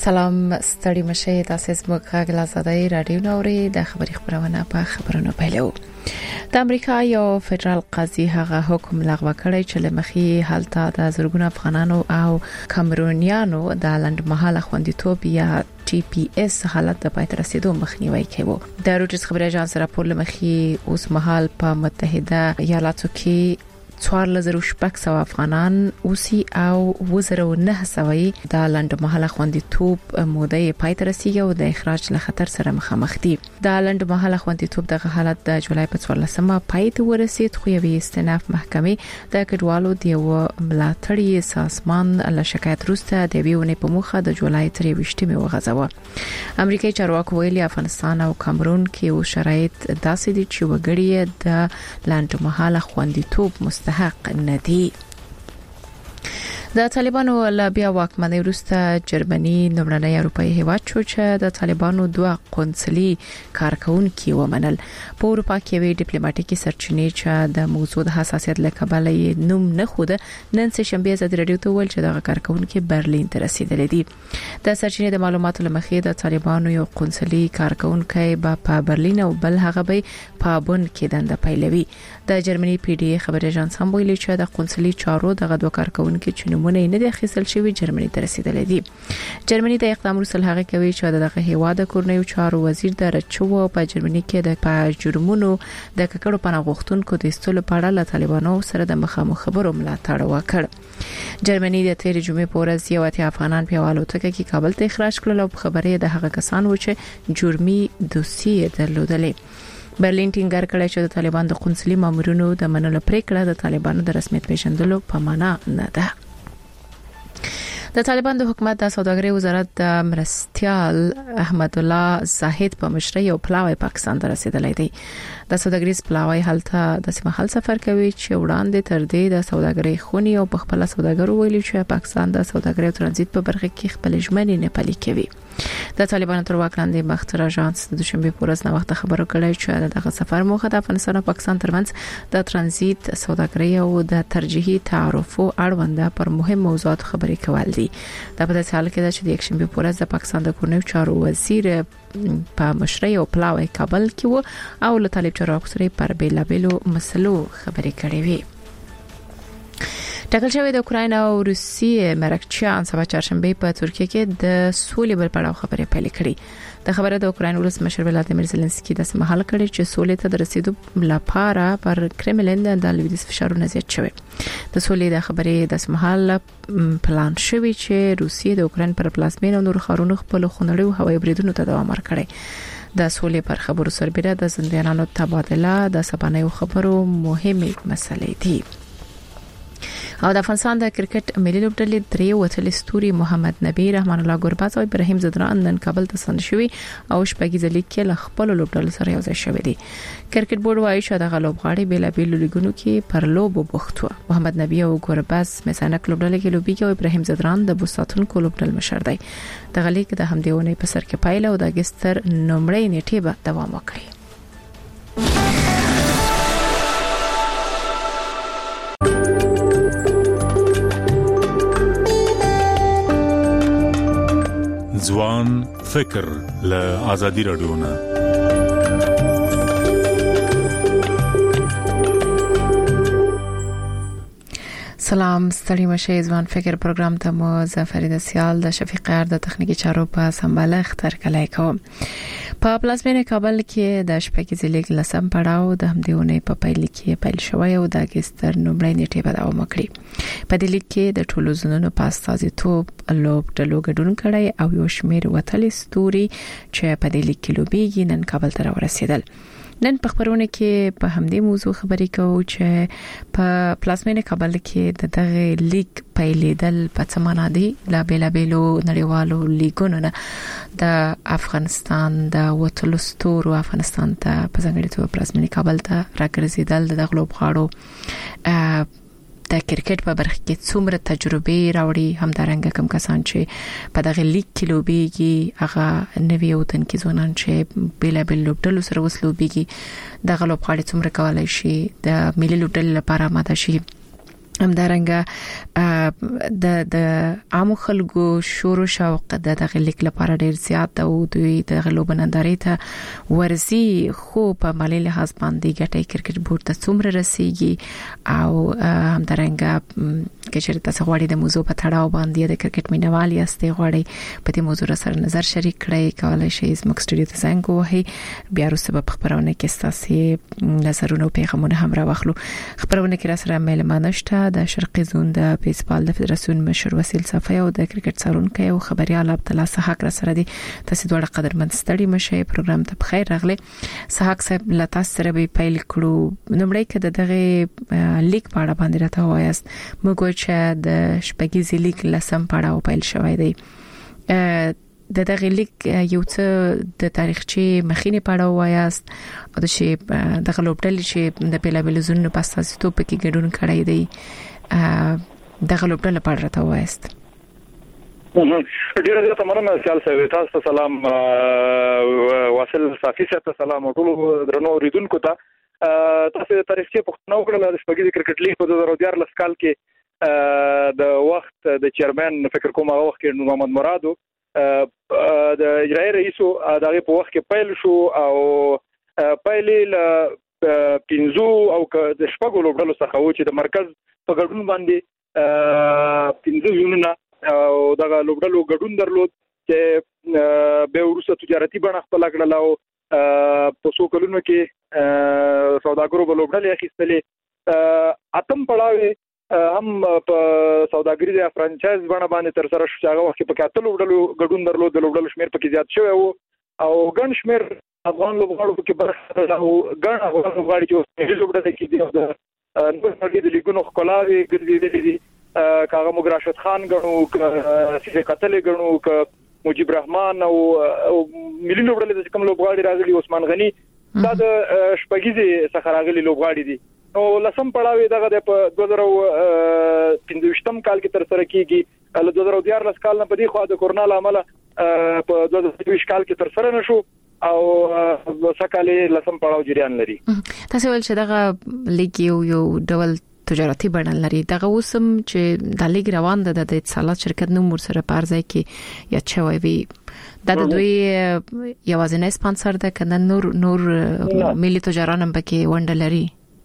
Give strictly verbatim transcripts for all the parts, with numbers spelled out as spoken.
سلام ستړي مشه تاسو زموږ غږ لازدای رادیو نوري د خبري خبرونه په خبرونو پیلو. د امریکا یو فدرال قاضي هغه حکم لغوه کړی چې لمخي حالت د زرګونو افغانانو او کامرونیانو د لنډمهاله خوندیتوب یا ټي پي اس حالت د پاتې رسیدو مخنیوي کوي. د روټس خبري اژانس راپور لمخي اوس مهال په متحده ایالاتو کې څوارلس زره شپږ سوه افغانان اوسي او وزره نه سوي د لنډمهاله خوندیتوب موده پای ته رسیدي او د اخراج له خطر سره مخامخ دي. د لنډمهاله خوندیتوب د حالت د جولای په څوارلسمه پای ته ورسید، خو یوې استناف محکمې د کډوالو د یو ملاتړي سازمان له شکایت وروسته د ویونې په مخه د جولای تر وشتمه وغځاوه. امریکایي چارواکو ویلي افغانستان او کامرون کې او شرایط داسې دي چې وګړي د لنډمهاله خوندیتوب مست حق ندی. د طالبانو له بیا واکمنۍ وروسته جرمني نومړنی اروپایي هیواد شو چې د طالبانو دوه قونسلي کارکونکي ومنل. په اروپا کې وی ډیپلوماټیکي سرچینې چې د موضوع د حساسیت له کبله یې نوم نه خوده نن سه شنبه ازادي رادیو ته ویل چې د کارکونکي برلین ته رسیدلې دي. د سرچینې د معلوماتو لمخې د طالبانو یو قونسلي کارکونکي په برلین او بل هغه به په بون کې دنده پیلوي. د جرمني پی ډي خبري اژانس هم ویلي چې د قونسلي چارو دغه دوه کارکونکي چې نمونه نه د خیسل شوی جرمني ته رسیدلې دي. جرمني د اقدام وروسته هغه کوي چې دغه هیواد کورنیو چارو وزیر د رچو په جرمني کې د په جرمونو د ککړو پناه غوښتونکو د استلو په اړه له طالبانو سره د مخامخ خبرو ملاتړ وکړ. جرمني د تیر جمعې په ورځ یو اتیا افغانان په والوتکه کې کابل ته اخراج کړل او خبرې د هغه کسان و چې جرمي دوسیه درلودلې. برلین ټینګار کړی چې د طالبان د قونسلي مامورینو د منلو پریکړه د طالبانو د رسمیت پیژندلو په معنا نه ده. د طالبان د حکومت د سوداګرۍ وزارت د مرستيال احمد الله زاهد په مشرۍ او پلاوی پاکستان ته رسیدلی دی. د سوداګریز پلاوی حالته د سیمه سفر کوي چې وړاندې تر دې د سوداګرۍ خونی او په خپل سوداګرو ویلي چې پاکستان د سوداګرۍ او ترانزیت په برخه کې خپل ژمنې نه پلي کوي. د طالبانو تر واک لاندې مختر اژانس د دوشنبه په ورځ نو وخت خبرو کړی چې دغه سفر موخه د افغانستان او پاکستان ترمنځ د ترانزیت سوداګرۍ او د ترجیحي تعرفو اړوند پر مهم موضوعات خبرې کول دي. دا په داسې حال کې ده چې د یکشنبه په ورځ د پاکستان د کورنیو چارو وزیر په مشرۍ او پلاوی کابل کې و او له طالب چارواکو سره پر بیلابیلو مسلو خبرې کړې وي. ټاکل شوی د اوکراین او روسیې مرکچیان سبا چهارشنبه په ترکیه کې د سولې بل پړاو خبرې پیل کړې. د خبره د اوکراین ولسمشر ولادیمیر زيلنسکي د سمحال کړي چې سولې ته د رسیدو لپاره پر کرملین د لویدیس فشارونه زیات شوي. د سولې د خبرې د سمحال پلان شوی چې روسیې د اوکراین پر پلازمین او نور خارونو خپل خونړیو هوایي بریدونو ته دوام ورکړي. د سولې پر خبرو سربېره د زندانیانو تبادله د سبانیو خبرو مهمه مسلې دي. او د افغانستان د کرکټ ملي لوبډلې درې وتلې ستوري محمد نبی، رحمان الله ګورباز او ابراهیم زدران نن کابل ته ستنه شوي او شپږیزه لیګ کې له خپل لوبډلو سره یو ځای شوي دي. کرکټ بورډ وايي چې د لوبغاړي بلا بیل لیګونو کې پر لوب بوخت و. محمد نبی او ګورباز مسانک لوبډلې کې لوبي او ابراهیم زدران د بوساتونکو لوبډل مشر دی. د غلیک د همدیونه په سر کې پایله او د اگستر نومړی نیټه به دوام وکړي. ځوان فکر له آزادي رادیو نه سلام ستړي مشه ځوان فکر پروګرام ته مو ظفر د سیال د شفیق ار د تخنیکی چارو په سمبالښت تر کله کوم. په پلازمینه کابل کې د شپږیزې لیګ لسم پړاو د همدیونه په پیل کې پیل شوی او د اگستر نومړی نیټه په دوام وکړي. په دې لیګ کې د ټولو زونونو په استازیتوب لوبډلو ګډون کړي او یو شمېر وتلې ستوري چې په دې لیګ کې لوبېږي نن کابل ته ورسېدل. نن په خبرونه کې په همدې موضوع خبرې کوو چې په پلازمینه کابل کې د دغه لیګ پیلېدل په څه معنا دي. لا بیلابیلو نړیوالو لیګونو نه د افغانستان د وتلو ستورو افغانستان ته په ځانګړي توګه پلازمینه کابل ته راګرځېدل د دغه لوبغاړو د کرکټ په برخه کې څومره تجربه راوړي، همدارنګه کوم کسان چې په دغه لیګ کې لوبېږي هغه نوی او تنکي ځوانان چې بلا بل لوبډلو سره وسلوبېږي دغه لوبغاړي څومره کولای شي د ملي لوبډلې لپاره ماده شي همدارنګه د د عام خلکو شور او شوق د دغه لیک لپاره ډیر زیات او دوی د غلوبنداري ته ورزي خو په مالي لحاظ باندې ګټي کرکټ بورډ ته څومره رسیږي او همدارنګه کچېرته تاسو غواړئ د موضوع په تړاو باندې د کرکټ مینوال یاستئ غواړئ په دې موضوع سره نظر شریک کړئ کولای شئ زموږ سټوډیو ته زنګ ووهئ بیا وروسته په خبرونه کې تاسو نظرونه او پیغامونه هم راوخلو خبرونه کې را سره مېلمانه شته د شرقي زون د بیسبال د فدراسیون مشر وسیل صفای او د کرکټ څارونکو او خبريال عبد الله صحاق را سره دي تاسو دوه قدرمن ستړي مشه پروګرام ته بخیر راغلي صحاق صاحب لتا سره به پیل کړو نمړی کې دغه لیک په اړه باندې راته وایست موږ چې د شپږیزي لیک لسم پړاو پیل شوی دی د دغه لیک یو څه د تاریخچې مخینه پړاو وایست او د شی د غلوبډل چې د پیلابل زونو په اساس ته په کې ګډون کړی دی د غلوبډل په اړه راته وایست ډیره زیاته مننه سیال صاحب تاسو ته سلام واصل صافي ته سلام ټول درنو ریدونکو ته تاسو تاریخي پښتنو کړل د شپږیزي کرکټ لیګ په دوه هزار دیارلس کال کې د وخت د چیرمن فکر کوم هغه وخت کې محمد مرادو د اجرایي رئیسو دغه په وخت کې پیل شو او پیل ل پینزو او د شپږو لوبډلو څخه و چې د مرکز په ګډون باندې پینزو یونونه او دغه لوبډلو ګډون درلود چې به ورسره تجارتي بڼه خپل کړل او په څو کلونو کې سوداګرو په لوبډلې اخیستلې اتم پړاوي هم په سوداګري د فرانچایز باندې باندې تر سره شو هغه وخت په کاتل لوبډلو ګډون درلود د لوبډلو شمیر پکې زیات شوی او او ګڼ شمیر افغان لوبغاړو کې برخه او ګڼ افغان لوبغاړي چې لوبډلې کې دي او د نړۍ د لیګونو خلاوي ګرځېدلې دي کاغه مګ راشد خان غنو سیده قتل غنو ک مجيب رحمان او ملي لوبډلې چې کوم لوبغاړي راغلي عثمان غني دا د شپږیزي څخه راغلي لوبغاړي دي نو لسم پړاوي دغه د دوه زره پنځوستم کال کې تر سره کیږي له دوه زره دیارلس کال نه په دې خو د کورونا لامل په دوه زره دوه کال کې تر سره نشو او وسکاله لسم پړاو جریان لري تاسو ول چې دغه لیګ یو یو ډول تجارتي بڼه لري دغه اوسم چې د لیګ روان ده د اتصالات شرکت نوم ورسره پارځي کې یا چوي وي دا د دوی یوازینی سپانسر ده کنه نور نور ملي تجاران هم پکې ونډه لري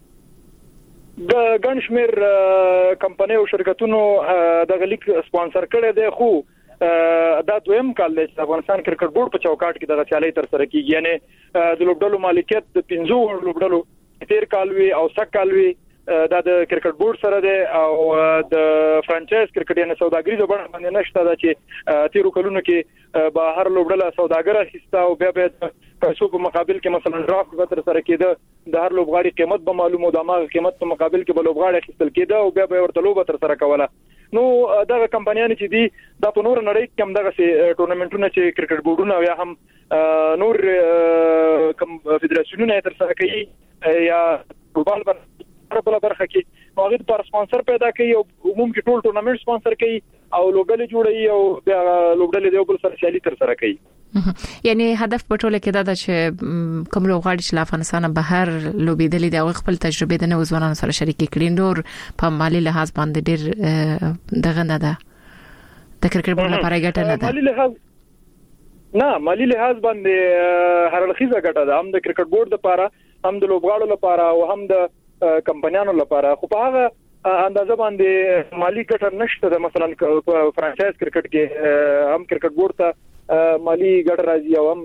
د ګنشمیر کمپنۍ او شرکتونو د غلیک سپانسر کړي دي خو دا دویم کال د افغانستان کرکټ بورډ په چوکاټ کې د چالي تر سره کیږي یعنی د لوبډلو مالکیت د پنځو لوبډلو تیر کالوي او سک کالوي دا د کرکټ بورډ سره ده او د فرانچایز کرکټ یعنی سوداګري د بڼه باندې نشته دا چې تیرو کلونو کې به هر لوبډله سوداګر اخیستا او بیا به پیسو په مقابل کې مثلا ډرافټ به تر سره کېده د هر لوبغاړي قیمت به معلومه د ماغه قیمت په مقابل کې به لوبغاړي اخیستل کېده او بیا به ورته لوبه تر سره کوله نو دغه کمپنیانې چې دي دا په نور نړۍ کې هم دغه ټورنمنټونه چې کرکټ بورډونه یا هم نور کوم فدراسیونونه تر سره کوي یا فوټبال په بل برخه کې هغه د سپانسر پیدا کوي او عموم کې ټول ټورنمنټ سپانسر کوي او لوبډلې جوړوي او بیا لوبډلې د بل سره سیالي تر سره کوي یعنی هدف په ټوله کې دا ده چې کوم لوبغاړي چې افغانستان بهر لوبېدلې د خپل تجربه د نو ځوانانو سره شریک کړي نور په مالی لحاظ باندې ډېر دغه نه ده د کرکټ بورډ لپاره ګټه نه ده مالی لحاظ نه مالی لحاظ باندې هر لخيزه ګټه ده هم د کرکټ بورډ لپاره هم د لوبغاړو لپاره او هم د کمپنیانو لپاره خو په هغه اندازه باندې مالی ګټه نشته د مثلا فرانچایز کرکټ کې هم کرکټ بورډ ته مالی ګټه راځي او هم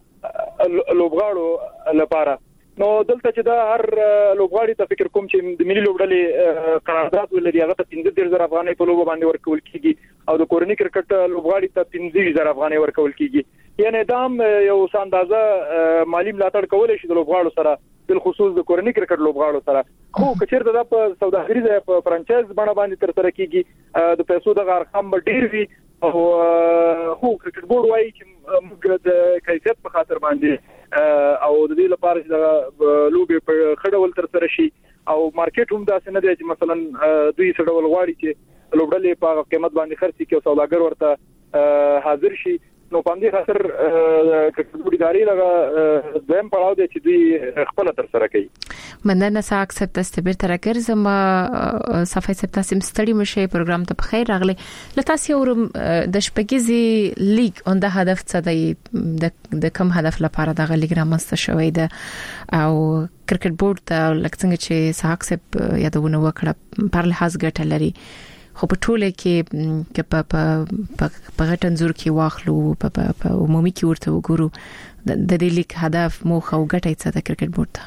د لوبغاړو لپاره نو دلته چې دا هر لوبغاړي ته فکر کوم چې د ملي لوبډلې قرارداد ولري هغه ته پنځه زره افغانۍ په لوبه باندې ورکول کیږي او د کورني کرکټ لوبغاړي ته پنځه زره افغانۍ ورکول کیږي یعنی دا یو اندازه مالی ملاتړ کولای شي د لوبغاړو سره بل خصوص د کورني کرکټ لوبغاړو سره خو کچېرته دا په سوداګري د په فرانچایز باندې باندې تر سره کیږي د پیسو د ارقام ډیر وي او خو کرکټ بورډ وايي چې موږ د کیفیت په خاطر باندې او د دې لپاره چې لوبي په خړول تر سره شي او مارکیټ هم داسې نه دی چې مثلا دوی سړول غواړي چې لوبډلې په قیمت باندې خرڅي کې سوداګر ورته حاضر شي نو باندې خاطر کډوډي ادارې لږه دویم پړاو دی چې دوی خپل تر سره کوي. مننه ساک سب تستبیر ترکر زما صفحه سب تاسم ستړي مشه پروګرام ته بخیر راغلی. لته سیورم د شپږیزي لیگ اون د هدف څه دی د کوم هدف لپاره د لیگ رامنځته شوی دی او کرکټ بورډ ته لکه چې ساک سب یادونه وکړه پر لحاظ ګټه لري خو په ټوله کې چې په په په غټنزور کې واخلو په په عمومي کې ورته وګورو د دې لیک هدف موخه او ګټه څه د کرکټ بورډ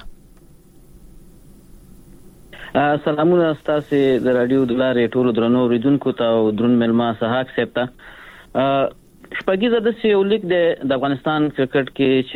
ته. سلامونه تاسو د رادیو د لارې ټولو درنو اوریدونکو ته او درن ملما سحاق صاحب ته. شپږیزه د یو لیک د افغانستان کرکټ کې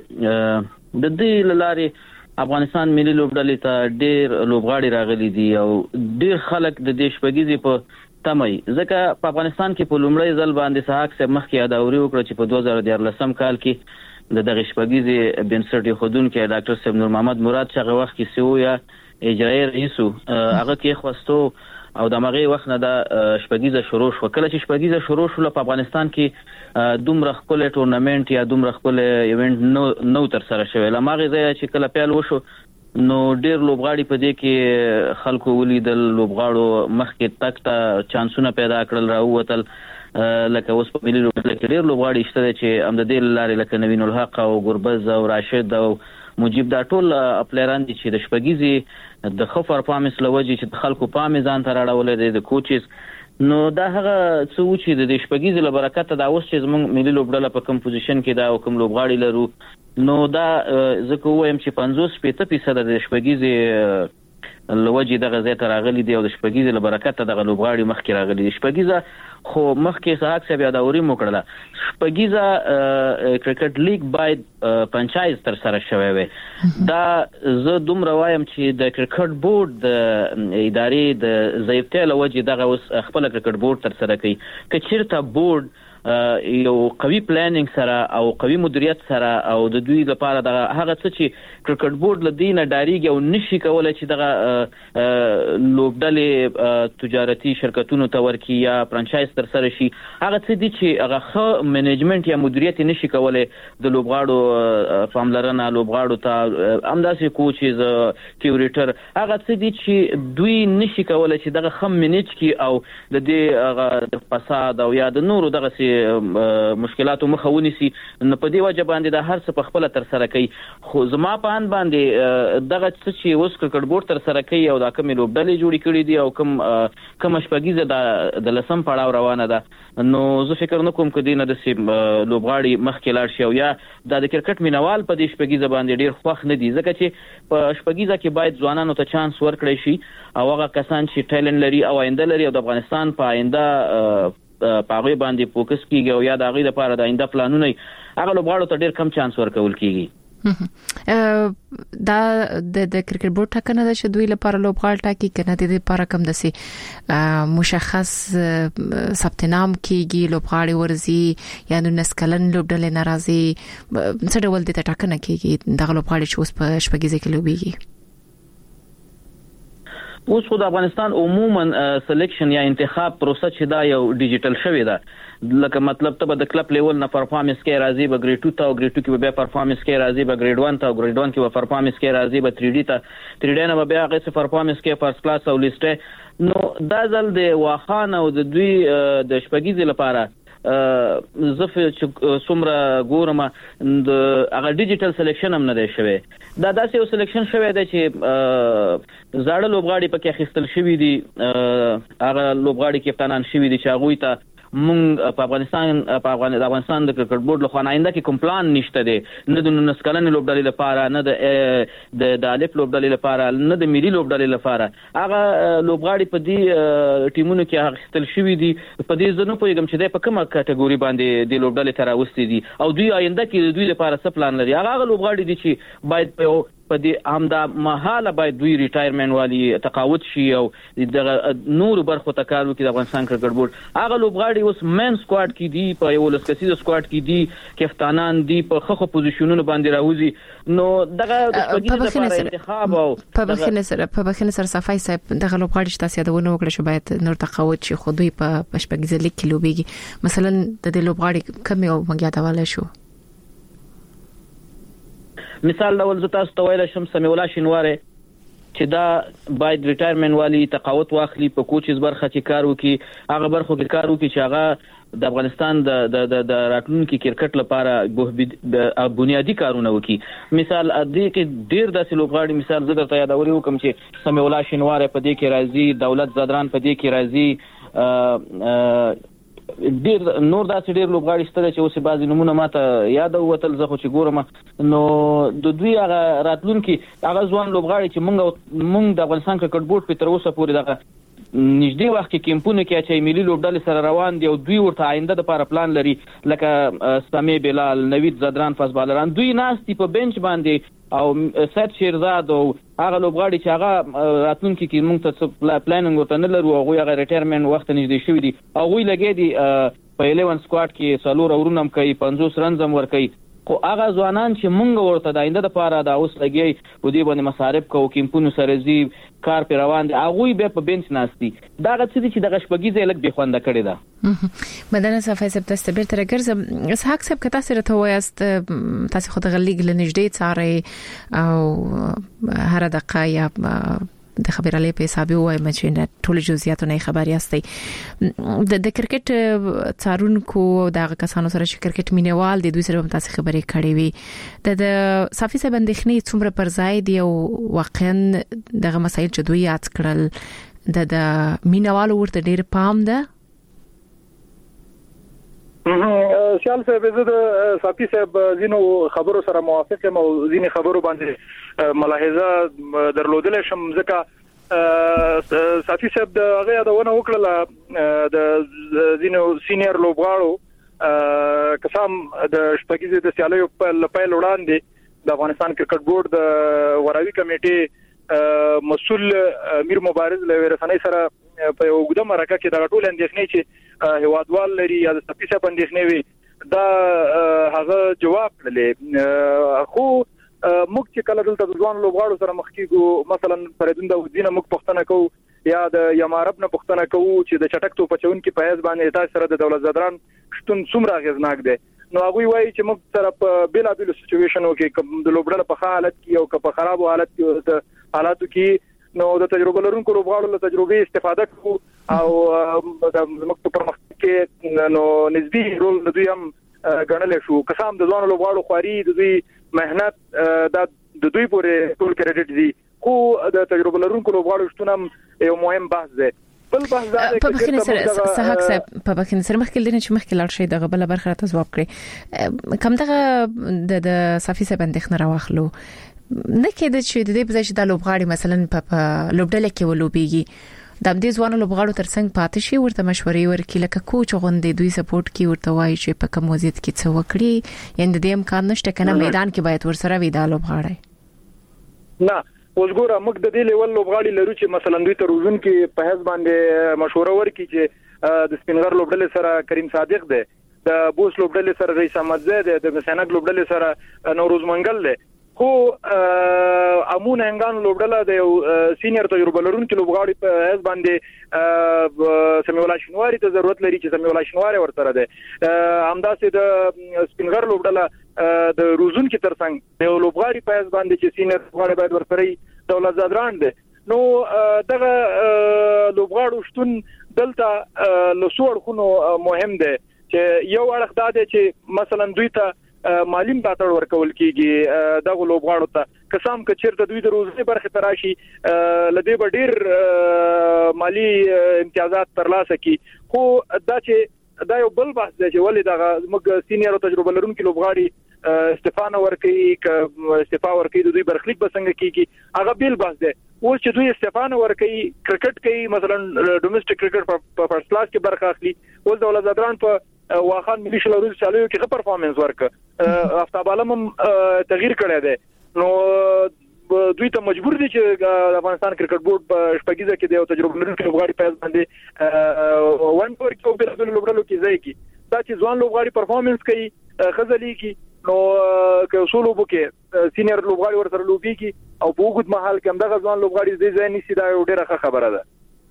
چې د دې لارې افغانستان ملي لوبډلې ته ډېر لوبغاړي راغلي دي او ډېر خلک د دې شپږیزې په تمای ځکه په افغانستان کې په لومړی ځل باندې سحاق صاحب مخکې یادوري وکړه چې په دوه زره دیارلسم کال کې د دغه شپږیزې بنسټ خودونکو ډاکټر صاحب نور محمد مراد چې هغه وخت کې سیویا اجرایي رئیس هغه کې خوستو او د مغه وخت نه د شپږیزه شروع شو. کله چې شپږیزه شروع شو په افغانستان کې دومره خپل ټورنمنت یا دومره خپل ایونت نو نو تر سره شوی. لمغه ځای چې کله پیل وشو نو ډیر لوبغاړي په دې کې خلکو ولیدل، لوبغاړو مخکې تک ته چانسونه پیدا کړل راووتل. لکه اوس په ملي لوبډله کې ډیر لوبغاړي شته چې هم د دې لارې لکه نوین الحق او ګربز او راشد او مجيب دا ټول پلیران دي چې د شپږیزي د خفر پامس لوجي چې د خلکو پام ځان ته راړولې دي د کوچز. نو دا هغه څه و چې د شپږیزي له برکت دا اوس چې زموږ ملي لوبډله په کوم پوزیشن کې دا او کوم لوبغاړي لرو نو دا ځکه وایم چې پنځوس فیصد د شپږیزي لوجي دغه ځای ته راغلي دی او د شپږیزي له برکت دغه لوبغاړي مخکې راغلي دي. شپږیزه خو مخکې سحاق صاحب یادوري مو کړله شپږیزه کرکټ لیگ باید پنچایز تر سره شوی وي. دا زه دومره وایم چې د کرکټ بورډ د ادارې د ضعیفتیا له وجې دغه اوس خپل کرکټ بورډ تر سره کوي. که چیرته بورډ یو قوي پلانینګ سره او قوي مدیریت سره او د دوی لپاره د هغه څه چې کرکټ بورډ لدینه ډاریږي او نشي کولای چې دغه لوبډلې تجارتي شرکتونو ته ورکی یا فرانچایز تر سره شي هغه څه دي چې هغه ښه منیجمنت یا مدیریت نشي کولای د لوبغاړو پاملرنه لوبغاړو ته همداسې کوچز کیوریټر هغه څه دي چې دوی نشي کولای چې دغه خم منیج کی او د دې هغه فساد او یا د نورو دغه مشکلاتو مخه ونیسي. نو په دې وجه باندې د هر څه په خپل تر سره کوي. خو زما په ان باندې دغه څه چې اوس کرکټ بورډ تر سره کوي او دا کوم لوبډلې جوړې کړې دي او کوم کوم شپږیزه د لسم پړاو روانه ده نو زه فکر نکوم کدي نه د لوبغاړي مخکې لاړ شي او یا د کرکټ مینوال په دې شپږیزه باندې ډیر خوښ نه دي ځکه چې په شپږیزه کې باید ځوانانو ته چانس ورکړي شي او هغه کسان چې ټیلنټ لري او آینده لري او د افغانستان په آینده پاغوي باندې فوکس کیږي او یا د هغه لپاره د آینده پلانونه هغه لوبغاړو ته ډیر کم چانس ورکول کیږي. دا د کرکټ بورډ ټاکنه ده چې دوی لپاره لوبغاړي ټاکي کنه د دې لپاره کم دسي مشخص ثبت نام کیږي لوبغاړي ورزي یا نو نسکلن لوبډلې ناراضي څه ډول د ټاکنه کیږي دغه لوبغاړي چې اوس په شپږیزه کې لوبيږي. اوس خو د افغانستان عموما سلیکشن یا انتخاب پروسه چې دا یو ډیجیټل شوی ده لکه مطلب ته به د کلب لیول نه پرفارمنس کې راځي به ګریډ ټو ته او ګریډ ټو کې به پرفارمنس کې راځي به ګریډ ون ته او ګریډ ون کې به پرفارمنس کې راځي به تھری ډي ته تھری ډي نه به بیا هغه څه پرفارمنس کې فرست کلاس او لیسټ. نو دا ځل د واخان او د دوی د شپږیزې لپاره زفه چې څومره ګورم د هغه ډیجیټل سلیکشن هم نه دی شوی. دا داسې یو سلیکشن شوی دی چې زاړه لوبغاړي پکې اخیستل شوي دي هغه لوبغاړي کپتانان شوي دي چې هغوی ته مونږ په افغانستان په افغانستان د کرکټ بورډ لخوا آینده کې کوم پلان نشته دی نه د نسکلن لوبډلې لپاره نه د د الف لوبډلې لپاره نه د ملي لوبډلې لپاره هغه لوبغاړي په دې ټیمونو کې اخیستل شوي دي. په دې ځنه پوهیږم چې د په کومه کټګوري باندې د لوبډلې تر اوستي دي او دوی آینده کې د دوی لپاره څه پلان لري. هغه لوبغاړي دي چې باید په په دې همدا مهاله باید دوی ریټایرمنټ والی تقاعد شي او د نور برخو ته کار وکړي د افغانستان کرکټ بورډ. هغه لوبغاړي اوس مین سکواډ کې دي، په یو لسکسیز سکواډ کې دي، کپتانان دي، په خخو پوزیشنونو باندې راوځي. نو دغه د شپږیزې لپاره انتخاب او په بخښنه سره په بخښنه سره صفای صاحب دغه لوبغاړي چې تاسو یادونه وکړه چې باید نور تقاعد شي، خو دوی په شپږیزه لیګ کې لوبيږي. مثلا د دې لوبغاړي کوم یو مګیا دواله شو؟ مثال ډول زه تاسو ته ویل شم سمیع الله شینواری چې دا باید ریټایرمنټ والی تقاعد واخلي، په کوچز برخه کې کار وکړي، هغه برخو کې کار وکړي چې هغه د افغانستان د د د راتلونکي کرکټ لپاره بنیادی کارونه وکړي. مثال دې کې ډیر داسې لوبغاړي مثال زه درته یادولې وکم چې سمیع الله شینواری په دې کې راځي، دولت زادران په دې کې راځي، ډیر نور داسې ډیر لوبغاړي ستاره چې اوس بعضی نمونه ماته یاد وتل زه خو چې ګورم نو د دوی هغه راتلونکي هغه ځوان لوبغاړي چې مونږ مونږ د افغانستان کرکټ بورډ په تر اوسه پورې دغه نږدې وخت کې کیمپونه کې چې ملي لوبډلې سره روان دي او دوی ورته آینده لپاره پلان لري، لکه سامي بلال، نوید زادران، فاسبالران، دوی ناستي په بنچ باندې او سید شیرزاد او هغه لوبغاړي چې هغه راتلونکي کې موږ ته پلانینګ ورته نه لرو، هغه هغه ریټایرمنټ وخت نږدې شوی دي، هغه لګي دي په الیون سکواډ کې څلور اورونم کوي، پنځوس رنزم ور کوي. خو هغه ځوانان چې موږ ورته د آینده لپاره دا اوس لګي په دې باندې مصارف کوو، کیمپونو سره زی کار پر روان دي، هغه به په بنچ ناشتي. دا غڅ دي چې د غشپګیزه لګ به خوانده کړی دا. مدنه صفای سب تاسو به تر ګرځم اسحاق صاحب کته سره ته وایست تاسو خو د غلیګ لنجدې څاري او هر دقه یا د خبرالې په حساب وای مچینه ټول جزئیات نه خبر یاستي. د د کرکټ څارونکو د کسانو سره چې کرکټ مینوال د دوی سره هم تاسو خبرې کړې وي، د د صافي سره بندخنی څومره پر ځای دی او واقعا دغه مسایل چې دوی یاد کړل د د مینوال ورته ډیر پام ده. سیال صاحب زه د صافي صاحب زینو خبرو سره موافق یم او زینې خبرو باندې ملاحظه درلودل شم، ځکه صافي صاحب د هغه یادونه وکړه د زینو سینیئر لوبغاړو قسم د شپږیزې د سیالیو په لپاره وړاندې د افغانستان کرکټ بورډ د وراوي کمیټې مسؤل امیر مبارز له رسنۍ سره په یو ګډه مرکه کې د ټول اندېښنې چې هوادوال لري یا د صافي صاحب اندېښنې وي دا هغه جواب کړلې. خو موږ چې کله دلته د ځوان لوبغاړو سره مخ کېږو، مثلا فریدون داودی نه موږ پښتنه کوو یا د یمارب نه پښتنه کوو چې د چټک توپ چون کې په هیڅ باندې تاسو سره د دولت زادران شتون څومره غزناک دی، نو هغه وایي چې موږ سره په بیلا بیل سچويشنو کې کوم د لوبډله په حالت کې او په خراب حالت کې د حالاتو کې نو د تجربه لرونکو لوبغاړو له تجربې استفاده کوو او د موږ په مخ کې نو نسبی رول د دوی هم غنل شو. قسم د ځوان لوبغاړو خواري د دوی مهنت د د دوی پورې ټول کریډټ دي، خو د تجربه لرونکو لوبغاړو شتون هم یو مهم بحث دی. بل بحث دا په بخښنه سره صحاک صاحب په بخښنه سره مخکې دنه چې مخکې لاړ شي دغه بل برخه ته ځواب کړی کوم دغه د د صافي صاحب اندېښنه راوخلو نه کېد چې د دې په ځای چې د لوبغاړي مثلا په لوبډله کې ولوبيږي د دې ځوانو لوبغاړو ترڅنګ پاتې شي ورته مشورې ورکړي لکه کوچ غوندې دوی سپورټ کې ورته وایي چې په کوم وضعیت کې څه وکړي، یعنی د دې امکان نشته کنه میدان کې باید ورسره وي د لوبغاړي. نه اوس ګوره موږ د دې لیول لوبغاړي لرو چې مثلا دوی ته روزن کې په هیڅ باندې مشوره ورکړي چې د سپینغر لوبډله سره کریم صادق دی، د بوس لوبډله سره رئیس احمد زید دی، د مسنګ لوبډله سره نوروز منګل دی. خو امون هنګان لوبډله د سینیئر تجربه لرونکو لوبغاړي په هیڅ باندې سمیع الله شینواری ته ضرورت لري چې سمیع الله شینواری ورته ده. همداسې د سپینغر لوبډله د روزون کې ترڅنګ د لوبغاړي په هیڅ باندې چې سینیئر لوبغاړي باید ورته دولت زادران ده. نو دغه لوبغاړو شتون دلته لسوړ خونو مهم ده چې یو اړخ دا ده چې مثلا دوی ته مالی ملاتړ ورکول کیږي دغه لوبغاړو ته، قسم که چیرته دوی د روزنې برخه تراشي لدې به ډیر مالی امتیازات ترلاسه کی. خو دا چې دا یو بل بحث دی چې ولې دغه موږ سینیئر تجربه لرونکو لوبغاړي استفانه ورکړي ک استفا ورکړي د دوی برخلیک به څنګه کیږي هغه بیل بحث دی. اوس چې دوی استفانه ورکړي کرکټ کوي مثلا ډومېسټک کرکټ په فرست کلاس کې برخه اخلي، اوس دولت زادران په واخان ملي شلوري چالو کې ښه پرفارمنس ورک افتاب عالم تغییر کړی دی. نو دوی ته مجبور دي چې د افغانستان کرکټ بورډ په شپږیزه کې د یو تجربه لرونکي لوبغاړي په باندې وان پور کې په بلدل لوبډلو کې ځای کی دا چې ځوان لوبغاړي پرفارمنس کوي خزلي کی نو که اصول وبکه سینیئر لوبغاړي ورسره لوبي کی او په وګت محل کې هم دغه ځوان لوبغاړي د ځای نشي دا ډیره ښه خبره ده.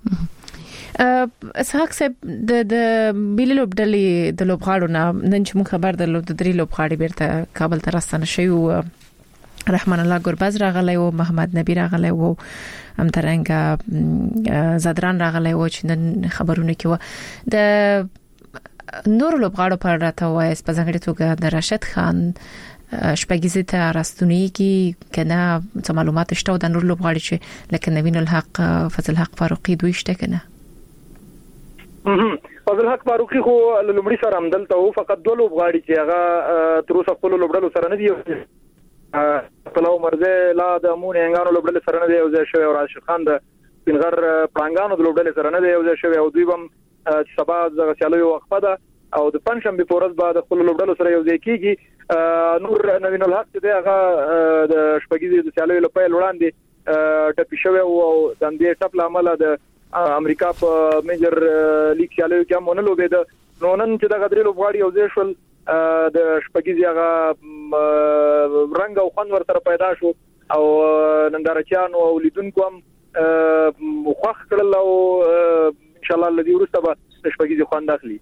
اسحاق صاحب د د بیل لوبډلې د لوبغاړو نه نن چې موږ خبر درلود د درې لوبغاړي بیرته کابل ته راستنه شوی رحمان الله ګوربز راغلی او محمد نبی راغلی او همدارنګه زدران راغلی او چې نن خبرونه کې و د نور لوبغاړو پر راته وایي په ځانګړي توګه د راشد خان شپږیزه ته راستونی کې کنه څه معلومات شته د نور لوبغاړي چې لکه نوین الحق فضل حق فاروقي دوی شته کنه. فضل حق فاروقي خو لومړی سره همدلته و فقط دوه لوبغاړي چې هغه تر اوسه خپل لوبډلو سره نه دي طلعوا مرزه لا د مون انګانو لوبډل سره نه دی او ځای شوی او راشد خان د بنغر پړنګانو د لوبډل سره نه دی او ځای شوی او دوی هم سبا د غسیالو وقفه ده او د پنځم به پورز بعد خپل لوبډل سره یو ځای کیږي. نور نوین الحق دی هغه د شپږیزې د سیالو لپاره وړاندې ټپي شوی او د دې ټپ لامل د امریکا په میجر لیګ سیالو کې هم ونه لوبېده نو نن چې د غدري لوبغاړي او ځای شول د شپږیزې هغه رنگ او خوند ورته پیدا شو او نندارچیان او لیدونکو هم خوښ کړل او ان شاء الله لدی ورسته به شپږیزې خوند اخلي.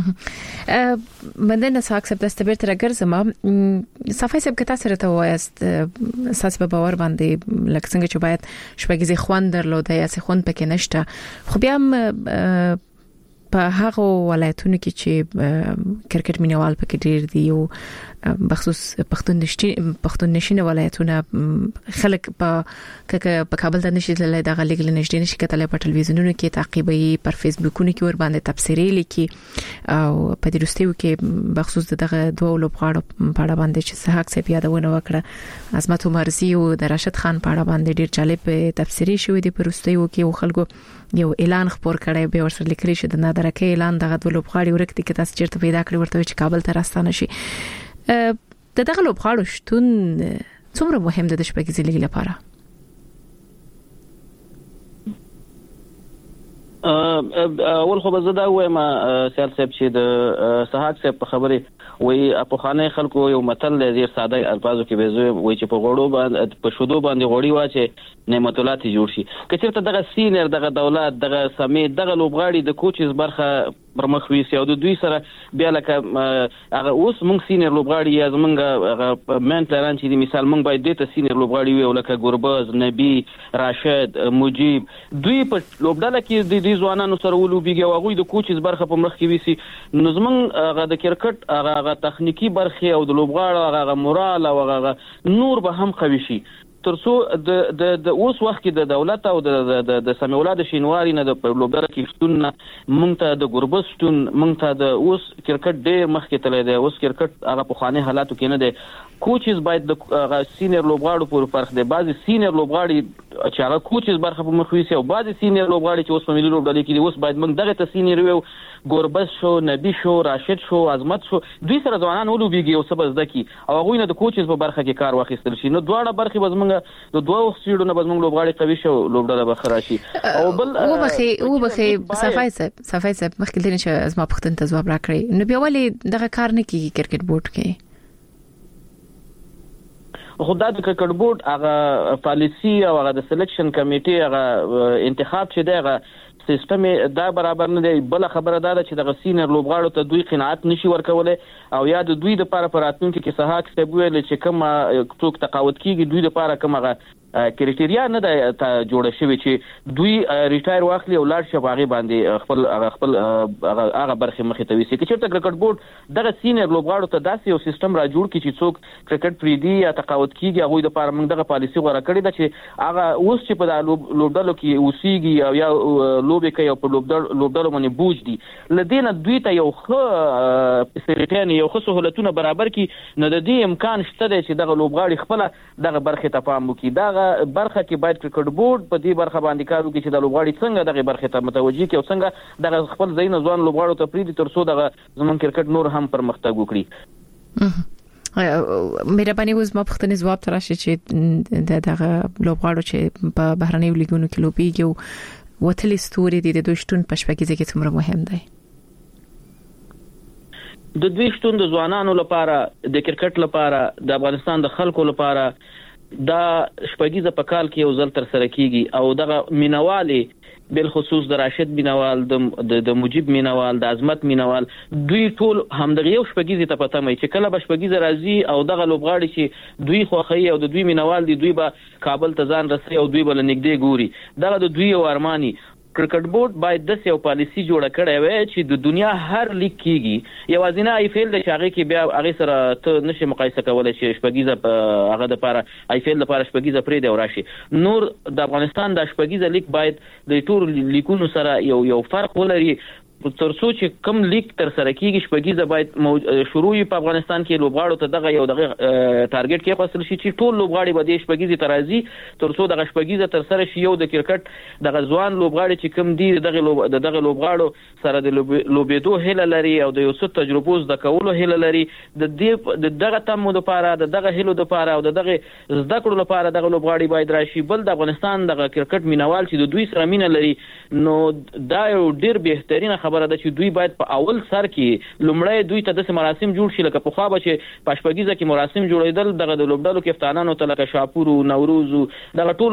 مندنه ساک سب دستبر تر ګرځم صفای سب کته سره ته وایست اساس په باور باندې لکه څنګه چې باید شپږیزې خوند درلوده یا څه خوند پکې نشته خو بیا هم په هغه ولایتونو کې چې کرکټ مینوال پکې ډیر دي او بخصوص پښتون نشي پښتون نشینه ولایتونه خلک په په کابل ته نشي تللی د غلیګ لنشډې نشي کتلای په ټلویزیونونو کې تعقیبي پر فیسبوکونو کې ور باندې تفسیري لیکي او په دې وروستیو کې بخصوص دغه دوه لوبغاړو په اړه باندې چې صحاق صاحب یادونه وکړه عظمت عمرزي او د راشد خان په اړه باندې ډیر جالب تفسیري شوې دي په وروستیو کې خلکو یو اعلان خبر کړی به ورسره لیکلي شو د نادرکه اعلان دغه د لوبغاړي ورکتي کې تاسو چیرته پیدا کړی ورته چې کابل ته راستانه شي د دغه لوبغاړو شتون څومره مهم دی د شپږیزې لیګ لپاره؟ اول خو به زه دا وایم سیال صاحب چې د صحاق صاحب په خبره وای په خانه خلکو یو متل دی ډیر ساده الفاظو کې به زه وای چې په غوړو باندې په شودو باندې غوړی واچي نعمتولات جوړ شي کچېرته دغه سینر دغه دولت دغه سمې دغه لوبغاړي د کوچز برخه پرمخ ویسي او د دوی سره بیا لکه هغه اوس موږ سینر لوبغاړي یا زمونږ هغه مین پلان چې مثال موږ باید د سینر لوبغاړي وي لکه ګورباز نبی راشد مجيب دوی په لوبډاله کې د دې ځوانانو سره ولوبيږي او هغه د کوچز برخه په مخ کې ویسي نو زمونږ هغه د کرکټ هغه تخنیکی برخه او د لوبغاړو هغه مورال او هغه نور به هم قوي شي ترڅو د د د اوس وخت کې د دولت او د د د سمولاد شینواری نه د لوبډاله کې شتون مونږ ته د ګوربس شتون مونږ ته د اوس کرکټ ډېر مخکې تللی دی اوس کرکټ هغه په خانه حالاتو کې نه دی کوچز باید د سینیئر لوبغاړو پر فرق دی بعضي سینیئر لوبغاړي چې هغه کوچز برخه په مخ ویسي او بعضي سینیئر لوبغاړي چې اوس په ملي لوبډاله کې دي اوس باید موږ دغه ته سینیئر وو ګوربس شو نبی شو راشد شو عظمت شو دوی سره ځوانان ولوبيږي او سبز دکی او هغه نه د کوچز په برخه کې کار واخیستل شي نو دواړه برخه به موږ د دوه سیډونو به موږ لوبغاړي قوي شو لوبډاله به خراشي او بل او بخي او بخي صفای صاحب صفای صاحب مخکې دې چې ازما پختن ته جواب راکړي نو بیا ولې دغه کار نه کیږي کرکټ بورډ کې خدای د کرکټ بورډ هغه پالیسی او هغه د سلیکشن کمیټي هغه انتخاب چې دغه سیستم دا برابر نه دی بل خبره ده چې د سینیئر لوبغاړو ته دوی قناعت نشي ورکولای او یا د دوی د لپاره پراتونکو کې صحاق ثبوت ویل چې کوم څوک تقاوت کیږي دوی لپاره کومه کرایټیریا نه ده جوړه شوی چې دوی ریټایر واخلي او لاړ شي باغې باندې خپل خپل هغه برخه مخې ته ویسي چې چېرته کرکټ بورډ دغه سینیئر لوبغاړو ته داسې یو سیستم را جوړ کړي چې څوک کرکټ پریدي یا تقاوت کیږي هغه د لپاره موږ دغه پالیسی غوړه کړې ده چې هغه اوس چې په لوبډالو کې اوسېږي او یا لوبې کوي او په لوبډالو باندې بوج دي لدينا دوی ته یو ښه فیسیلیټي یو ښه سہولتونه برابر کړي نو د دې امکان شته چې دغه لوبغاړي خپل دغه برخه ته پام وکړي دا برخه کې باید کرکټ بورډ په دې برخه باندې کار وکړي چې د لوبغاړي څنګه دغه برخه ته متوجي کړي او څنګه دغه خپل ځای نه ځوان لوبغاړو ته پریدي ترڅو دغه زمون کرکټ نور هم پرمختګ وکړي مهرباني اوس ما پختنې جواب تراشي چې د دغه لوبغاړو چې په بهرنۍ لیګونو کې لوبيږي او وتلې ستوري د دوی شتون په شپږیزه کې څومره مهم دی. د دوی شتون د ځوانانو لپاره د کرکټ لپاره د افغانستان د خلکو لپاره دا شپږیزه په کال کې یو ځل تر سره کیږي او دغه مینوالي بل خصوص د راشد مینوال د د مجيب مینوال د عظمت مینوال دوی ټول همدغه یو شپږیزه ته پته مې چې کله به شپږیزه راځي او دغه لوبغاړي چې دوی خوخی او د دوی مینوال دي دوی به کابل ته ځان رسي او دوی به لنګدې ګوري دغه د دوی ارمانی کرکټ بورډ باید د یو پالیسی جوړه کړې وي چې د دنیا هر لیگ کېږي یوازینه آی پی ایل د شاغي کې بیا هغه سره ته نشي مقایسه کولای چې شپږیزه هغه د لپاره آی پی ایل لپاره شپږیزه پرې دی وراشي نور د افغانستان د شپږیزه لیگ باید د ټول لیګونو سره یو یو فرق ولري ترڅو چې کم لیگ تر سره کېږي شپږیزه باید شروع په افغانستان کې لوبغاړو ته دغه یو دغه ټارګټ کې خاصل شي چې ټول لوبغاړي به د شپږیزه ترازی ترڅو دغه شپږیزه تر سره شي یو د کرکټ دغه ځوان لوبغاړي چې کم دي دغه لوب دغه لوبغاړو سره د لوبېدو هله لري او د یو څه تجربو زده کولو هله لري د دې دغه تمو لپاره دغه هلو لپاره او دغه زده کړو لپاره دغه لوبغاړي باید راشي بل د افغانستان دغه کرکټ مینوال چې د دوی سره مینه لري نو دا یو ډیر بهترینه خبره ده چې دوی باید په اول سر کې لومړی دوی ته د مراسم جوړ شي لکه په خوا به چې په شپږیزه کې مراسم جوړېدل دغه د لوبډالو کپتانانو ته لکه شاپور او نوروز دغه ټول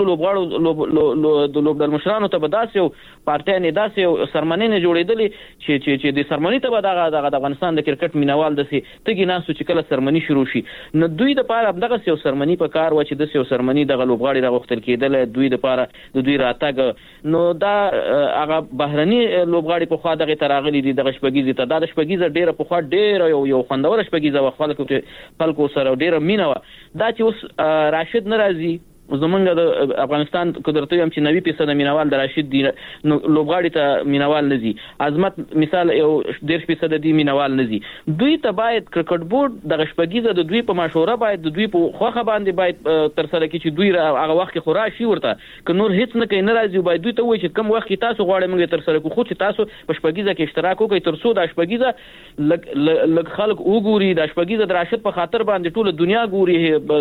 لوبغاړو د لوبډال مشرانو ته به داسې او پارټیانې داسې سرمنې جوړېدلې چې چې چې د سرمنې ته به دغه د افغانستان د کرکټ مینوال د سي تګي ناسو چې کله سرمنې شروع شي نو دوی د پاره دغه یو سرمنې په کار و چې د یو سرمنې دغه لوبغاړي راغختل کېدل دوی د پاره د دوی راتګ نو دا هغه بهرني لوبغاړي په خوا دغه تراغلي دي دغه شپږیزه ته د شپږیزه ډیره په خوا ډیره یو یو خوندور شپږیزه خلکو خلکو سره ډیره مینه دا چې اوس راشد ناراضي زمونږ د افغانستان قدرتوي هم چې نوي فیصد مینوال د راشد دی نو لوبغاړي ته مینوال نزي عظمت مثال یو ډیر فیصد دی مینوال نزي دوی ته باید کرکټ بورډ د شپږیزه د دوی په مشوره باید د دوی په خوخه باندې باید تر سره کې چې دوی هغه وخت کې خورا شي ورته ک نور هیڅ نه کوي ناراضي باید دوی ته وایي چې کم وخت کې تاسو غواړئ موږ تر سره کو خو چې تاسو په شپږیزه کې اشتراک وکړئ تر څو د شپږیزه لګ خلک وګوري د شپږیزه د راشد په خاطر باندې ټول دنیا ګوري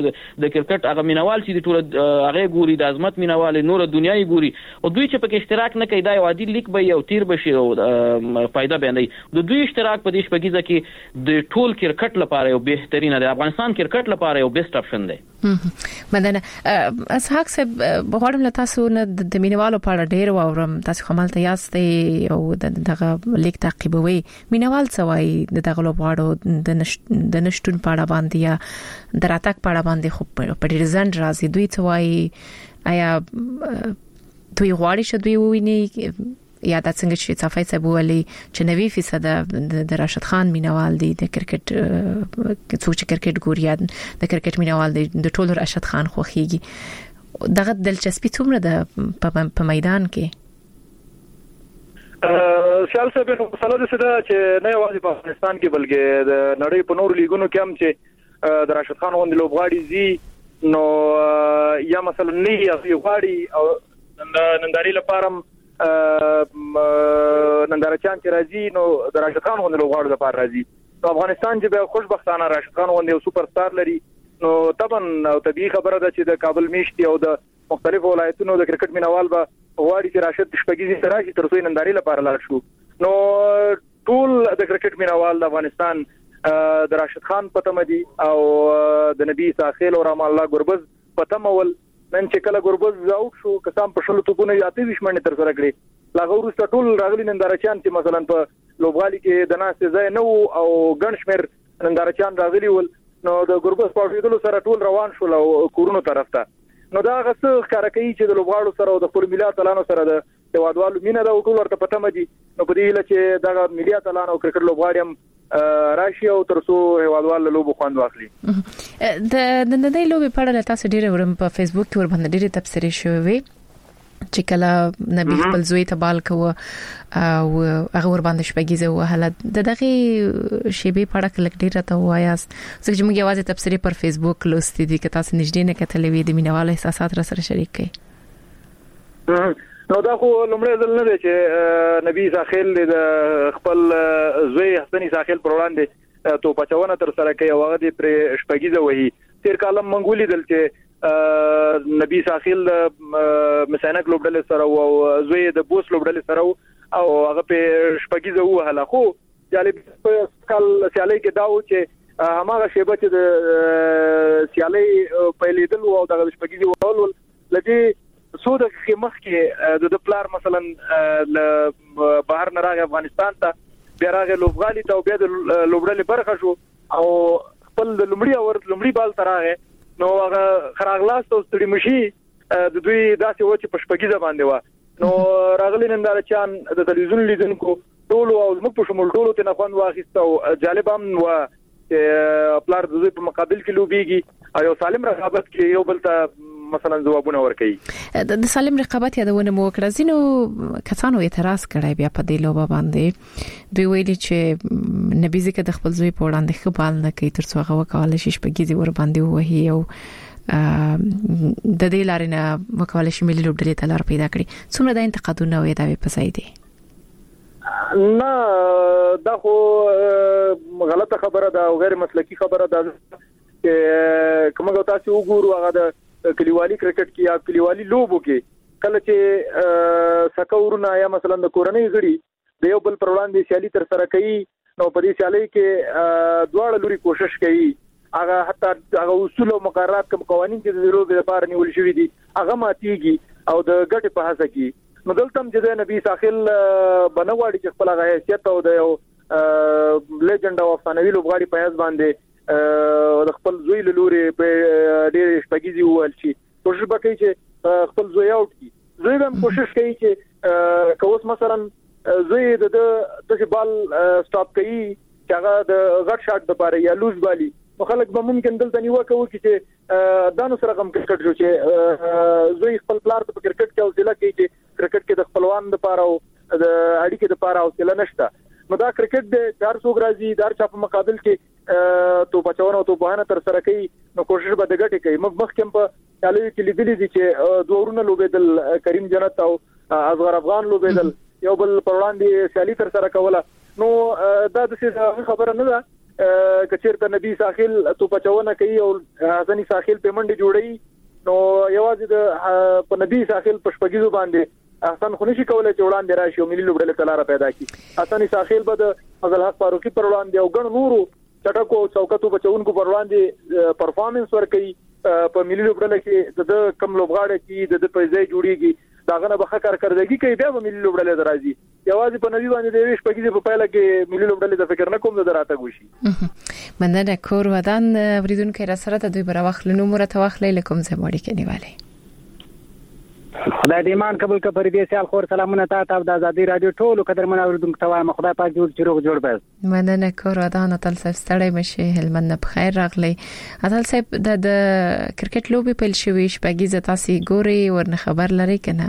د کرکټ هغه مینوال چې ټول هغه ګوري د عظمت مینوال نور دنیاي ګوري او دوی چې په اشتراک نه کوي دا یو عادي لیک به یو تیر بشي او فائدہ به نه د دوی اشتراک په دې شپږیزه کې د ټول کرکټ لپاره یو بهترینه دی افغانستان کرکټ لپاره یو بیسټ اپشن دی مدنه اسحاق صاحب بغواړم له تاسو نه د مینوالو په اړه ډیر واورم تاسو کومل ته یاستئ او دغه لیک تعقیبوي مینوال څه وایي دغه لوبغاړو د د نشټون په اړه باندې یا د راتګ په اړه باندې خو په ډیر ځند راځي دوی څه وایي آیا دوی غواړي چې دوی وویني یا د څنګه چې صفای صبولي چې نوي فیصد د راشد خان مینوال دی د کرکټ څوک چې کرکټ ګوري د کرکټ مینوال دی د ټولو راشد خان خوخيږي دغه دلچسپي څومره ده په میدان کې سیال صاحب نو مسله ده چې نه یوازې په افغانستان کې بلکې د نړۍ په نورو لیګونو کې هم چې د راشد خان غوندې لوبغاړي زی نو یا مثلا نه یو غاړي او ننداري لپاره نندارچان چې راځي نو د راشد خان غوندې لوبغاړو لپاره راځي نو افغانستان چې به خوشبختانه راشد خان غوندې یو سوپر سٹار لري نو طبعا او طبيعي خبره ده چې د کابل میشتي او د مختلفو ولایتونو د کرکټ مینوال به غواړي چې راشد شپږیزه تراشي تر څو ننداري لپاره لاړ شو نو ټول د کرکټ مینوال د افغانستان د راشد خان پتمدي او د نبی ساخیل او رحم الله ګربز پتمول نن چې کله ګربز اوټ شو کسان په شلو توپونه یاتې وشمنه تر سره کړې لاغه ورسته ټول راغلي نندارچان چې مثلا په لوبغالي کې د ناس ځای نو او ګنشمیر نندارچان راغلي ول نو د ګربز په ویډلو سره ټول روان شول او کورونو طرف ته نو دا غسه ښکارا کوي چې د لوبغاړو سره او د خپل ملي اتلانو سره د هوادوالو مینه دا ټول ورته پته مدي نو په دې لچې دا ملي اتلانو کرکټ لوبغاړي هم راشي او ترڅو هوادوال له لوبو خوند واخلي د د نړۍ لوبي په اړه تاسو ډیره ورم په فیسبوک کې ور باندې ډیره تبصره شوې چې کله نبی خپل زوی ته بال کوه او هغه ور باندې شپږیزه وهله د دغه شیبه په اړه کلک ډیره ته وایاست ځکه چې موږ یوازې تبصره پر فیسبوک لوستې دي که تاسو نږدې نه کتلې وي د مینوال احساسات را سره شریک کړئ نو دا خو لمړی ځل نه دی چې نبی ساخیل د خپل زوی حسنی ساخیل پر وړاندې تو پچونه تر سره کوي هغه د پر شپږیزه وهي تیر کالم منګولي دلته نبی ساحل مسانک لوبډل سره او زوی د بوس لوبډل سره او هغه په شپږیزه وهله خو جالب کال سیالي کې داو چې هغه شیبه چې د سیالي په لیدل او د شپږیزه وهول لدی سود کې مخ کې د پلار مثلا بهر نه راغی افغانستان ته بیا راغی لوبغالي ته او بیا د لوبډل برخه شو او خپل د لمړی اور لمړی بال تراغه نو هغه خراغلاس او ستړي مشي د دوی داسې و چې پشپګیزه باندې و نو راغلی ننداره چان د تلویزیون لیدونکو ټول او موږ په شمول ټول ته نه خوان واخیسته او جالب هم و پلار د دوی په مقابل کې لوبيږي او سالم رقابت کې یو بل ته مثلا جوابونه ورکړي د سالم رقابت یادونه مو کړه زینو کسانو اعتراض کړی بیا په دې لوبه باندې دوی ویلي چې نبی زکه د خپل زوی په وړاندې خبال نه کوي تر څو هغه وکاله شي شپږیزي ور باندې وهي او د دې لارې نه وکاله شي ملي لوبډلې ته لار پیدا کړي څومره د انتقادونو او داوی په ځای دي نه دا خو غلطه خبره ده او غیر مسلکی خبره ده چې کومه تاسو وګورو هغه د کلیوالي کرکټ کې یا کلیوالي لوبو کې کله چې سکورونه یا مثلا د کورنۍ غړي د یو بل پر وړاندې سیالي تر سره کوي نو په دې سیالي کې دواړه لوري کوشش کوي هغه حتی هغه اصول او مقررات کوم قوانين چې د لوبې لپاره نیول شوی دي هغه ماتيږي او د ګټ په هڅه کې نو دلته چې د نبی ساحل بنواړي چې خپل هغه حیثیت او د یو لیجند او افسانوي لوبغاړي په هڅه باندې د خپل زوی له لوري په ډېر شپږیزي وول شي کوشش وکړي چې خپل زوی اوټ کړي زوی هم کوشش کوي چې کوس مثلا زوی د د بال سټاپ کوي چې هغه د غټ شاټ لپاره یا لوز بالي نو خلک به ممکن دلته نیوکه وکړي چې دانو سره کوم کرکټ جو چې زوی خپل پلار په کرکټ کې اوسله کوي چې کرکټ کې د خپلوان لپاره او د اړیکې لپاره اوسله نشته نو دا کرکټ د چار سو غرازي دار چا په مقابل کې تو بچاونه او تو بهانه تر سره کوي نو کوشش به د ګټه کوي مخ مخ کم په چالوي کې لیدلې دي چې دوورونه لوبېدل کریم جنت او اصغر افغان لوبېدل یو بل پر وړاندې سیالي تر سره کوله نو دا د څه خبره نه ده کچیر ته نبی ساحل تو بچاونه کوي او حسنی ساحل پیمنډ جوړي نو یوازې د په نبی ساحل پشپګیزو باندې احسن خو نشي کولای چې وړاندې راشي او ملي لوبډلې تلاره پیدا کړي حسن ساحل به د فضل حق فاروقي پر وړاندې او ګڼ نورو چټکو چوکاتو بچونکو پر وړاندې پرفارمنس ورکړي په ملي لوبډلې کې د کم لوبغاړي کې د پیسې جوړيږي داغه نه بخښه کارکړدګي کوي بیا ملي لوبډلې درازي یوازې په نوی باندې د ویش پکې په پایله کې ملي لوبډلې د فکر نه کوم د راته غوشي مننه کور ودان وریدونکو را سره د دوی بر وخت لنو مرته وخت لیکم زموړي کې نیواله خدای دې ایمان قبول کړي پر دې سیال خور سلامونه تاسو د ازادي رادیو ټولو قدر منوردونکو ته وایم خدای پاک جوړ چروغ جوړ بس مننه کور ودان تل صاحب ستړی مشه هلمند په خیر راغلی اتل صاحب د کرکټ لوبي پیل شوی شپږیزه تاسو ګوري ورنه خبر لري کنه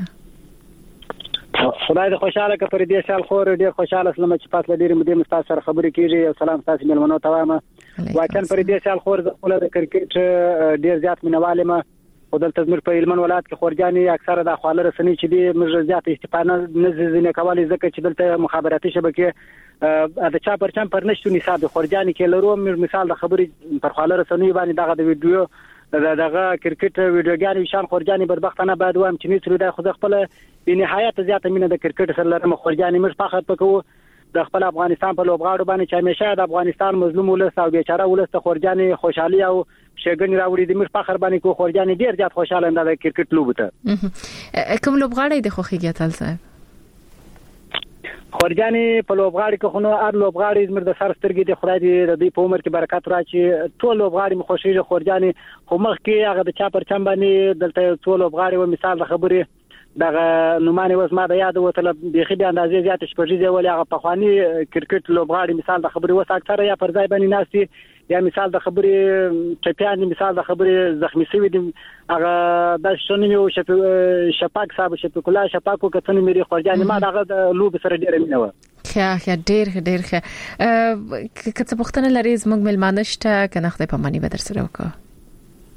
خدای دې خوشاله کړي پر دې سیال خور ډیر خوشاله سلام چې پاتله ډیر مدې مستاسو سره خبرې کیږي او سلام تاسو ملمنو ته وایم واکن پر دې سیال خور د کرکټ ډیر زیات مینواله ما ودلته زموږ په هلمند ولایت کې خورجاني اکثره د خواله رسنۍ چې دي موږ زیات استفاده نه زینې کولای ځکه چې دلته مخابراتي شبکې د چا پر چم پر نشو نصاب خورجاني کې لرو مثال د خبرې پر خواله رسنۍ باندې دغه د ویډیو دغه کرکټ ویډیوګانې شان خورجاني بدبختانه بعد وام چې نترو د خود خپل په نهایت زیات مینه د کرکټ سره لرم خورجاني موږ فخر پکو د خپل افغانستان په لوبغاړو باندې چې همیشه د افغانستان مظلوم ولس او بیچاره ولس ته خورجاني خوشحالي او شګنی راوړي د موږ فخر باندې کو خورجاني ډیر زیات خوشاله اند د کرکټ لوب ته کوم لوبغاړي د خوخیږي تل صاحب خورجاني په لوبغاړي کې خو نو ار لوبغاړي زمر د سر سترګې د خدای دې د په عمر کې برکت راچی ټول لوبغاړي مخ خوشیږي خورجاني خو مخ کې هغه د چا پر چم باندې دلته ټول لوبغاړي و مثال د خبرې دغه نومانه وس ما د یاد وته بيخي د اندازې زیات شپږیزه ولې هغه په خواني کرکټ لوبغاړي مثال د خبرې وس اکثره یا پر ځای باندې ناشتي یا مثال د خبرې چپیان مثال د خبرې زخمی شوی دي هغه د شنو شپاک صاحب شپکلا شپاکو کتنې مری خورجاني ما دغه لوب سره ډیر مینه و خیا خیا ډیر ډیر خیا کته پختنه لري زموږ ملمانشته کنه خدای په معنی بدر سره وکړه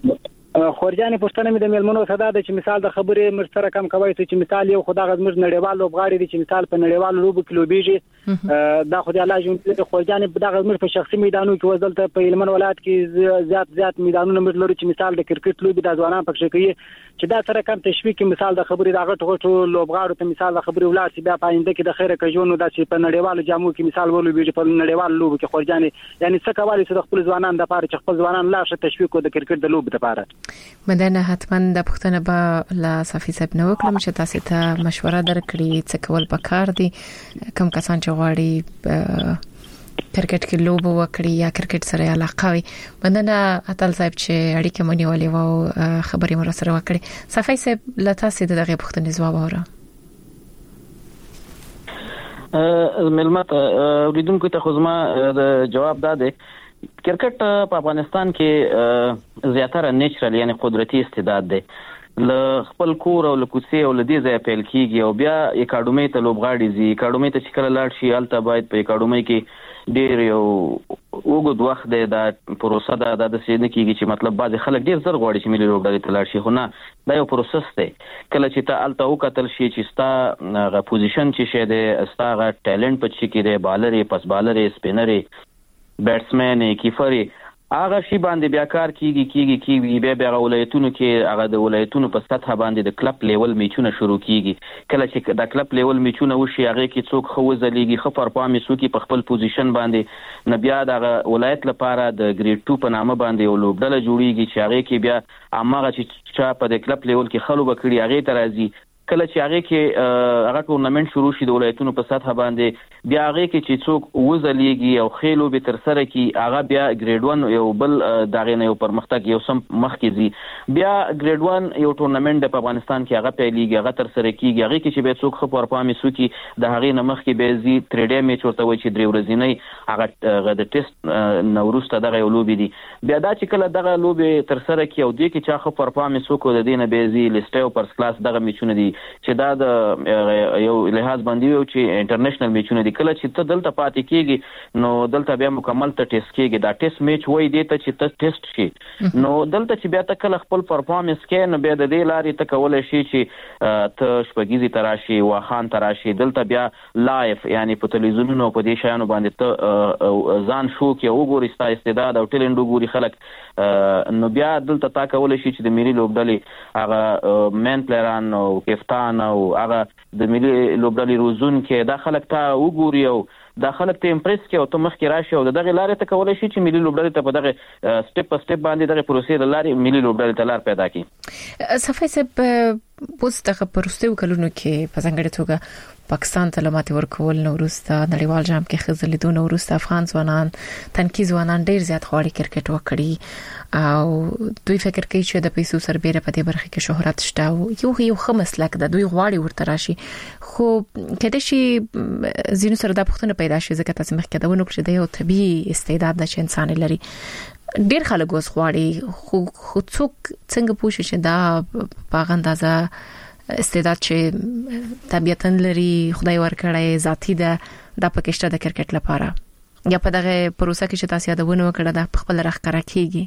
خورجانې پښتنه مې د میلمنو صدا ده چې مثال د خبرې مر سره کم کوي چې مثال یو خدای غزمر نړیوال لوبغاړي دي چې مثال په نړیوال لوبو کې لوبيږي دا خدای الله جون خورجانې د غزمر په شخصي میدانو کې وزلته په هلمند ولایت کې زیات زیات میدانونه مر لري چې مثال د کرکټ لوبي د ځوانان پکې کوي چې دا سره کم تشویق مثال د خبرې د غټ غټو لوبغاړو ته مثال د خبرې ولر چې بیا پاینده کې د خیره کجونو د چې په نړیوال جامو کې مثال ولوبيږي په نړیوال لوبو کې خورجانې یعنی څه کوي چې د خپل ځوانان د پاره چې خپل ځوانان لا ښه تشویق د کرکټ د لوبو لپاره مدنه حتما د پښتنه به لا صافي صاحب نو کوم چې تاسو ته مشوره درکړي څه کول پکار دي کوم کسان چې غواړي کرکټ کې لوبو وکړي یا کرکټ سره علاقه وي مدنه اتل صاحب چې اړیکه مونږ ولې وو خبرې مر سره وکړي صافي صاحب لته سي دغه پښتنې جواب وره ا ملمت وريدونکو ته خو زما د جواب داده کرکټ په افغانستان کې زیاتره نیچرل یعنی قدرتي استعداد دی ل خپل کور او لکوسي او لدی ځای پیل کیږي او بیا اکاډمي ته لوبغاړي زی اکاډمي ته چې کله لاړ شي الته باید په اکاډمي کې ډیر یو وګد وخت دی دا پروسه دا د سینې کیږي چې مطلب بعض خلک ډیر زر غواړي چې ملي لوبډلې ته لاړ شي خو نه دا یو پروسس دی کله چې ته الته وکتل شي چې ستا غ پوزیشن چې شه دی ستا غ ټیلنت په چې کې دی بالر پس بالر سپینر بیټسمن کیفر هغه شی باندې بیا کار کیږي کیږي کیږي بیا بیا ولایتونو کې هغه د ولایتونو په سطح باندې د کلب لیول میچونه شروع کیږي کله چې د کلب لیول میچونه وشي هغه کې څوک خو ځلېږي خو پرفارمنس وکي په خپل پوزیشن باندې نه بیا د ولایت لپاره د ګریډ ټو په نامه باندې یو لوبډله جوړیږي چې هغه کې بیا اماغه چې په د کلب لیول کې خلو بکړي هغه ته راځي کله چې هغه کې هغه ټورنمنت شروع شي د ولایتونو په سطح باندې بیا هغه کې چې څوک وزلیږي او خېلو به تر سره کې هغه بیا ګریډ ون یو بل دغه نه یو پرمختګ یو سم مخ کې زی بیا ګریډ ون یو ټورنمنت په افغانستان کې هغه پیلېږي هغه تر سره کېږي هغه کې چې به څوک خو پرفارمنس وکي د هغه نه مخ کې به زی تری ډی میچ ورته وي چې درې ورځې هغه د ټیسټ نوروسته دغه یو لوبي دي بیا دا چې کله دغه لوبي تر سره کې او دې کې چې خو پرفارمنس وکړي د دینه به زی لیسټ او پرس کلاس دغه میچونه دي چې دا د یو لحاظ باندې یو چې انټرنیشنل میچونه دي کله چې ته دلته پاتې کیږي نو دلته بیا مکمل ته ټیسټ کیږي دا ټیسټ میچ وای دی ته چې ته ټیسټ شي نو دلته چې بیا ته کله خپل پرفارمنس کې نو بیا د دې لارې ته کولای شي چې ته شپږیزي تراشي واخان تراشي دلته بیا لایف یعنی په تلویزیونونو په دې شایانو باندې ته ځان شو کې وګوري ستا استعداد او ټیلنټ وګوري خلک نو بیا دلته تا کولای شي چې د ملي لوبډلې هغه مین پلیران او کپتان او هغه د ملي لوبډلې روزون کې دا خلک ته وګوري او دا خلک ته امپریس کې او ته مخ کې راشي او دغه لارې ته کولای شي چې ملي لوبډلې ته په دغه سټپ په سټپ باندې دغه پروسې د لارې ملي لوبډلې ته لار پیدا کړي صفای صاحب پوس دغه پروسې وکړو کې په څنګه توګه پاکستان ته لماتي ورکول نو وروسته نړیوال جام کې خزلیدونه وروسته افغان ځوانان تنکي ځوانان ډیر زیات غواړي کرکټ وکړي او دوی فکر کوي چې د پیسو سربېره په دې برخه کې شهرت شته او یو یو خمسلک د دوی غواړي ورته راشي خو کله چې زینو سره د پښتنه پیدا شي ځکه تاسو مخکې دا ونه کړی د یو طبيعي استعداد د انسان لري ډیر خلک اوس غواړي خو خو څوک څنګه پوښي چې دا په اندازه استعداد چې طبيعتاً لري خدای ورکړی ذاتی ده د پکشته د کرکټ لپاره یا په دغه پروسه کې چې تاسو یادونه وکړه د خپل راخره کیږي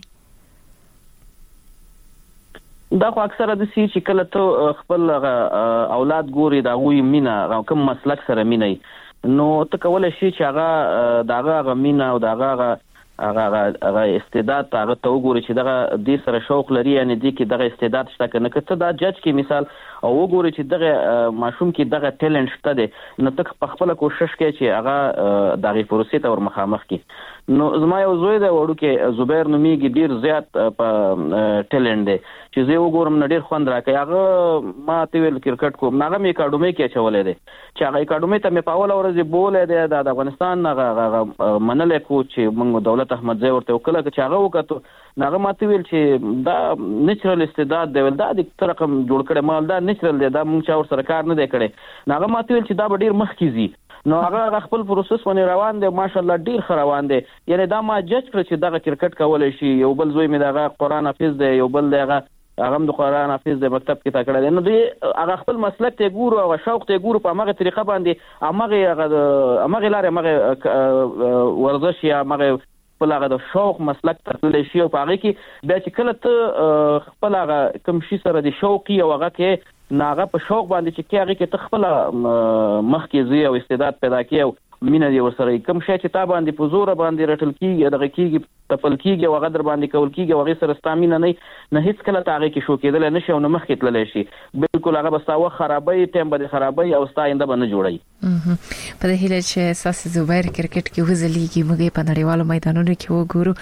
دا خو اکثره د سی چې کله ته خپل اولاد ګوري دا غوي مینا کوم مسلک سره مینه نو ته کولای شي چې هغه داغه مینا او داغه هغه هغه استعداد هغه ته وګوري چې دغه د سره شوق لري یعنی د کې دغه استعداد شته کنه کته دا جج کې مثال او وګوري چې دغه ماشوم کې دغه ټیلنټ شته دی نو ته په خپل کوشش کوي چې هغه دغه پروسې ته ور مخامخ کی نو زما یو زوی دی وړو کې زبیر نومیږي ډیر زیات په ټیلنټ دی چې زه وګورم نه ډیر خوند راکړي هغه ما ته ویل کرکټ کوم هغه مې اکاډمي کې چولې دی چې هغه اکاډمي ته مې په اول ورځ بولې دی د افغانستان هغه منلې کو چې موږ دولت احمد زی ورته وکړه چې هغه وکړو هغه ما ته ویل چې دا نیچرل استعداد دی ول دا د تر رقم جوړ کړي مال دا نیچرل دی دا موږ چا ور سره کار نه دی کړی هغه ما ته ویل چې دا ډیر مخ کیږي نو هغه خپل پروسس باندې روان دی ماشاءالله ډیر ښه روان دی یعنی دا ما جج کړ چې دغه کرکټ کولای شي یو بل زوی مې دغه قران حافظ دی یو بل دغه هغه د قران حافظ د مکتب کې تا کړی نو دوی هغه خپل مسلک ته ګورو او شوق ته ګورو په هغه طریقه باندې هغه هغه لارې هغه ورزش یا هغه خپل هغه د شوق مسلک ترلې شي او هغه کې بیا چې کله ته خپل هغه کوم شي سره د شوقي او هغه کې ناغه په شوق باندې چې کې هغه کې ته خپل مخ کې زی او استعداد پیدا کوي او مینه دی ورسره کوم شي چې تا باندې په زور باندې رټل کیږي دغه کیږي تپل کیږي او غدر باندې کول کیږي او غي سره ستامینه نه نه هیڅ کله تاغه کې شو کېدل نه شي او نه مخ کې تللی شي بالکل هغه بساوه خرابای ټیم به خرابای او ستاینده به نه جوړي په دې هیله چې اساس زوبیر کرکټ کې وزلیږي موږ په نړیوالو میدانونو کې وګورو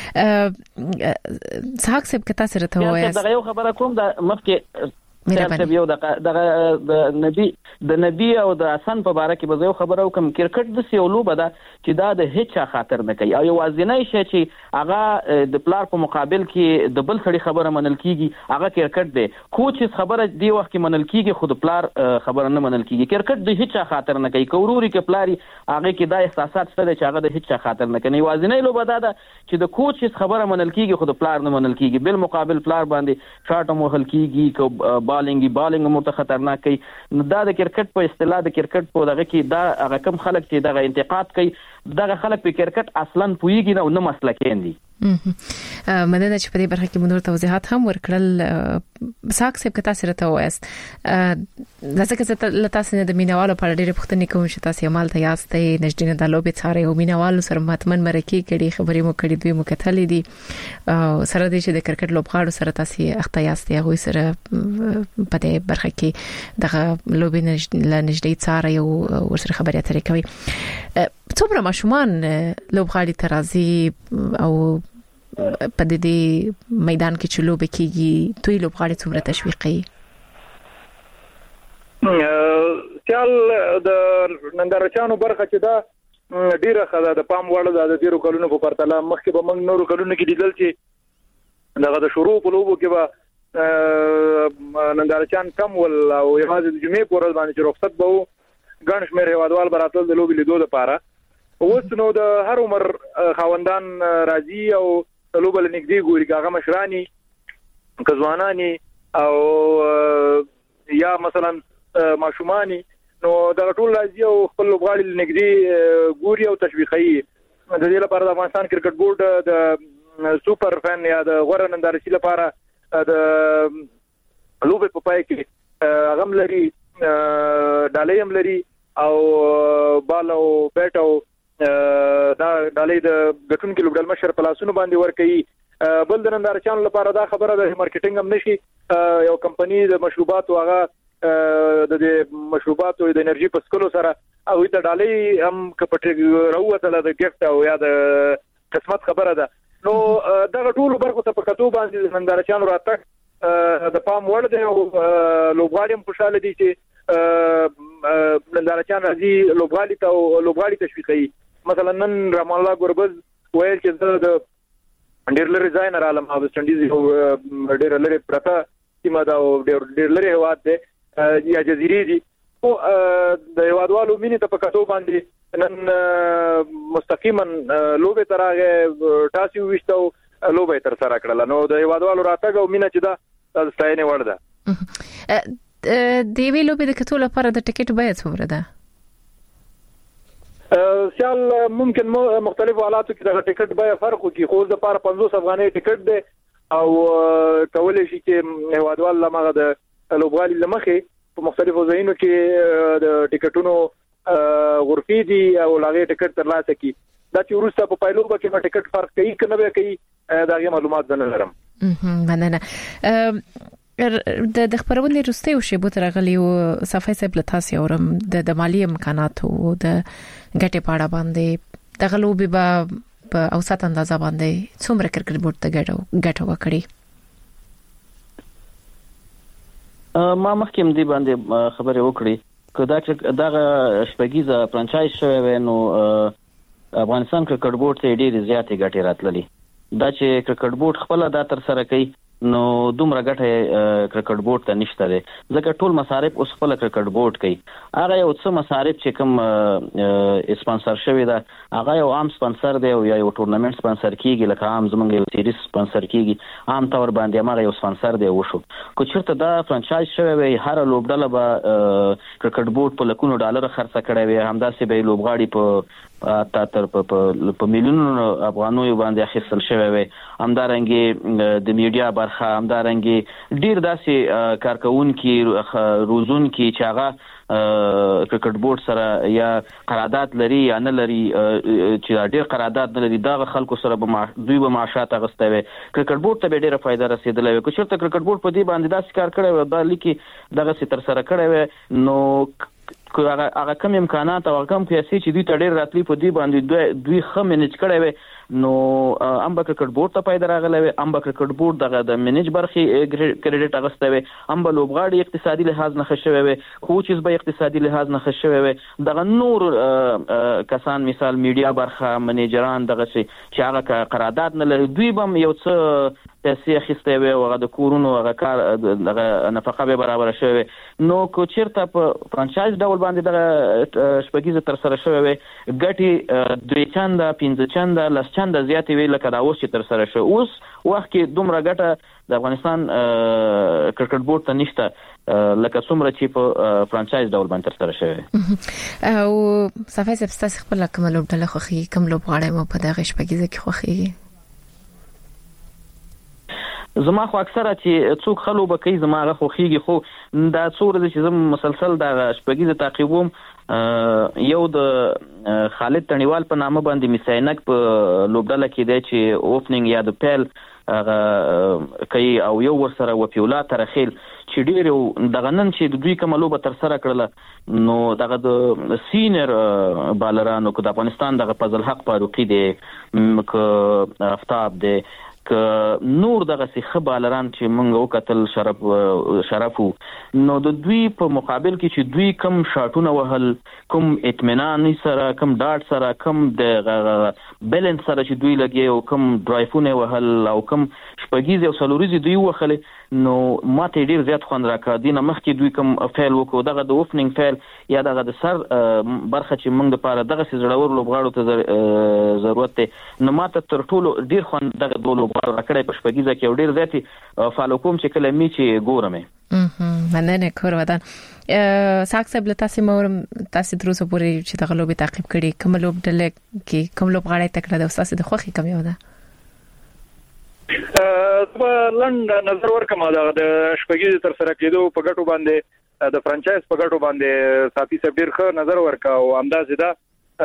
څاک سب کتا سره ته وایي دا یو خبره کوم د مخکې مې یو د د نبی د نبی او د حسن په اړه کې به یو خبره وکم کرکټ د سیولو بده چې دا د هیڅ خاطر نه کوي او یو ازنه شي چې هغه د پلار په مقابل کې د بل سړي خبره منل کیږي هغه کرکټ دی کوچ خبره دی وخت کې منل کیږي خود پلار خبره نه منل کیږي کرکټ د هیڅ خاطر نه کوي کوروري کې پلاری هغه کې دا احساسات شته چې هغه د هیڅ خاطر نه کوي وازنه لو بده دا چې د کوچ خبره منل کیږي خود پلار نه منل کیږي بل مقابل پلار باندې شاټ مو هل کیږي کو بالینګ بالینګ مو ته خطرناک کوي دا د کرکټ په اصطلاح د کرکټ په دغه کې دا هغه کم خلک چې دغه انتقاد کوي دغه خلک په کرکټ اصلا پویږي نه نه مسلکین دي مننه چې په دې برخه کې مونږ توضیحات هم ورکړل ساک سب کتا سره ته وایست ځکه چې تاسو نه د مینوالو په اړه ډېر پوښتنې کوم چې تاسو عمل ته یاستئ نشډینه د لوبې څاره او مینوالو سره متمن مرکه کړي خبرې مو کړې دوی مو کتلې دي سره د چې د کرکټ لوبغاړو سره تاسو اخته یاستئ هغه سره په دې برخه کې دغه لوبې نشډې څاره او ورسره خبرې اترې کوي څومره ماشومان لوبغاړي ترازی او په دې میدان کې چې لوبې کیږي توی لوبغاړي څومره تشویق کوي چال د نندارچانو برخه چې دا ډیره خزه د پام وړ د ډیرو کلونو په پرتله مخکې به موږ نورو کلونو کې لیدل چې دغه د شروع په لوبو کې به نندارچان کم ول او یوازې د جمعې په ورځ باندې چې رخصت به وو ګڼ شمېر هیوادوال به راتلل د لوبې لیدو لپاره اوس نو د هر عمر خاوندان راځي او لوبه لنګدي ګوري هغه مشرانی کزوانانی او یا مثلا ماشومانی نو دا ټول راځي او خپل لوبغاړي لنګدي ګوري او تشویقي د دې لپاره د افغانستان کرکټ بورډ د سوپر فن یا د غوړ نندارچی لپاره د لوبې په پای کې هغه لري ډالۍ هم لري او بال او بیټ او دا ډالۍ د ګټونکو لوبډل مشر پلاسونو باندې ورکړي بل د نندارچانو لپاره دا خبره د مارکیټینګ هم نشي یو کمپنی د مشروبات او هغه د مشروبات او د انرژي په سکلو سره او د ډالۍ هم کپټ راوته د ګفت او یا د قسمت خبره ده نو دا ټول برخه ته په کتو باندې نندارچانو راته د پام وړ دی او لوبغاړي هم خوشاله دي چې نندارچان راځي لوبغاړي ته او لوبغاړي تشویقي مثلا نن رحمان الله ګوربز ویل چې د ډیر لري ځای نه رالم او ویسټ انډیز یو ډیر لري پرته سیمه دا او ډیر لري هواد دی یا جزیرې دي او د هوادوالو مینې ته په کتو باندې نن مستقیما لوبه ترغه تاسو وشتو لوبه تر سره کړل نو د هوادوالو راتګ او مینه چې دا ستاینه وړ ده د وی لوبه د کتو لپاره د ټیکټ بیه څومره ده سیال ممکن مختلف حالاتو کې د ټیکټ بیه فرق کوي خو د لپاره پنځوس افغانۍ ټیکټ دی او کولای شي چې هوادوال لمغه د لوبغالي لمخه په مختلفو ځایونو کې د ټیکټونو غرفي دي او لاغه ټیکټ ترلاسه کی دا چې ورسته په پایلوبه کې ټیکټ فرق کوي کنه به کوي دا غي معلومات نه لرم مننه د د خبرونه رسته او شی بوت راغلی او صفای صاحب لتاسي اورم د د مالی امکاناتو د ګټه پاړه باندې د غلوبي په اوسط اندازه باندې څومره کرکټ بورډ ته ګټه ګټه وکړي ما مخکې مدي باندې خبرې وکړې کدا چې دا شپږیزه فرانچایز شوی نو افغانستان کرکټ بورډ ته ډېر زیاتې ګټې راتللې دا چې کرکټ بورډ خپل دا تر سره کوي نو دومره ګټه کرکټ بورډ ته نشته ده ځکه ټول مصارف اوس خپل کرکټ بورډ کوي هغه یو څه مصارف چې کوم اسپانسر شوی ده هغه یو عام سپانسر دی او یو ټورنمنت سپانسر کیږي لکه عام زمونږ یو سیریز سپانسر کیږي عام تور باندې هغه یو سپانسر دی وشو کو چیرته دا فرانچایز شوی وي هر لوبډله به کرکټ بورډ په لکونو ډالر خرڅ کړی وي همداسې به لوبغاړي په تا تر په میلیونونو افغانیو باندې اخیستل شوی وي. همدارنګه د میډیا برخه، همدارنګه ډیر داسې کارکونکي روزونکي چې هغه کرکټ بورډ سره یا قرارداد لري یا نه لري، چې ډیر قرارداد نه لري دغه خلکو سره به دوی به معاشات اخیسته وي. کرکټ بورډ ته به ډیره فایده رسیدلې وي. که چېرته کرکټ بورډ په دې باندې داسې کار کړی وي، دا لیکي دغه سي تر سره کړی وي، نو هغه هغه کم امکانات او کم پیسې چې دوی ته ډېر راتلی په دې باندې دوی دوی ښه مینج کړی وي، نو ام به کرکټ بورډ ته پیدا راغلی وي، ام به کرکټ بورډ دغه د مینج برخې کریډټ اخیستی وي، ام به لوبغاړي اقتصادي لحاظ نه ښه شوی وي، کوچز به اقتصادي لحاظ نه ښه شوی وي، دغه نور کسان مثال میډیا برخه، منیجران دغه چې هغه قرارداد نه لري، دوی به هم یو څه پیسې اخیستی وي او هغه د کورونو هغه کار دغه نفقه به برابره شوې وي. نو که چېرته په فرانچایز ډول باندې دغه شپږیزه ترسره شوې وي، ګټې درې چنده پنځه چنده لس چنده زیاتې وي لکه دا اوس چې ترسره شوی. اوس وخت کې دومره ګټه د افغانستان کرکټ بورډ ته نشته لکه څومره چې په فرانچایز ډول باندې ترسره شوی. او صفای صاحب ستاسو خپل کوم لوبډله خوښي، کوم لوبغاړی مو په دغه شپږیزه کې خوښیږي؟ زما خو اکثره چې څوک خلو به کوي زما هغه خوښیږي، خو دا څو ورځې چې زه مسلسل دغه شپږیزه تعقیبوم، یو د خالد تڼیوال په نامه باندې میساینک په لوبډله کې دی چې اوپننګ یا د پیل هغه کوي، او یو ورسره وفیولا ترخیل چې ډېر دغه نن چې دوی کومه لوبه ترسره کړله، نو دغه د سینیر بالرانو که د افغانستان دغه فضل حق فاروقي دی، که آفتاب دی، که نور دغه سي خبالران چې مونږ وکتل شرف شرفو، نو د دوی په مقابل کې چې دوی کم شاټونه وهل، کوم اطمینان سره، کم ډاټ سره، کم د بیلنس سره چې دوی لګي، او کم ډرایفونه وهل، او کم شپږیز او سلوریز دوی وخل، نو ماته ډیر زیات خوند راکړ. دینه مخکې دوی کوم فعل وکړو، دغه د اوپننګ فعل یا دغه د سر برخه چې موږ لپاره دغه سي زړور لوبغاړو ته ضرورت دی، نو ماته تر ټولو ډیر خوند دغه دوه لوبغاړو راکړی په شپږیزه کې، او ډیر زیات فالو کوم چې کله می چې ګورم. مننه کور ودان. ساک صاحب له تاسو مور تاسو دروسه پورې چې دغه لوبي تعقیب کړي، کوم لوبډله کې کوم لوبغاړی تکړه ده او تاسو د خوخي کوم یو ده؟ زما لنډ نظر ورکم دا د شپږیزه تر سره کېدو په ګټو باندې، د فرانچایز په ګټو باندې صافي صاحب ډیر ښه نظر ورکا، او اندازې دا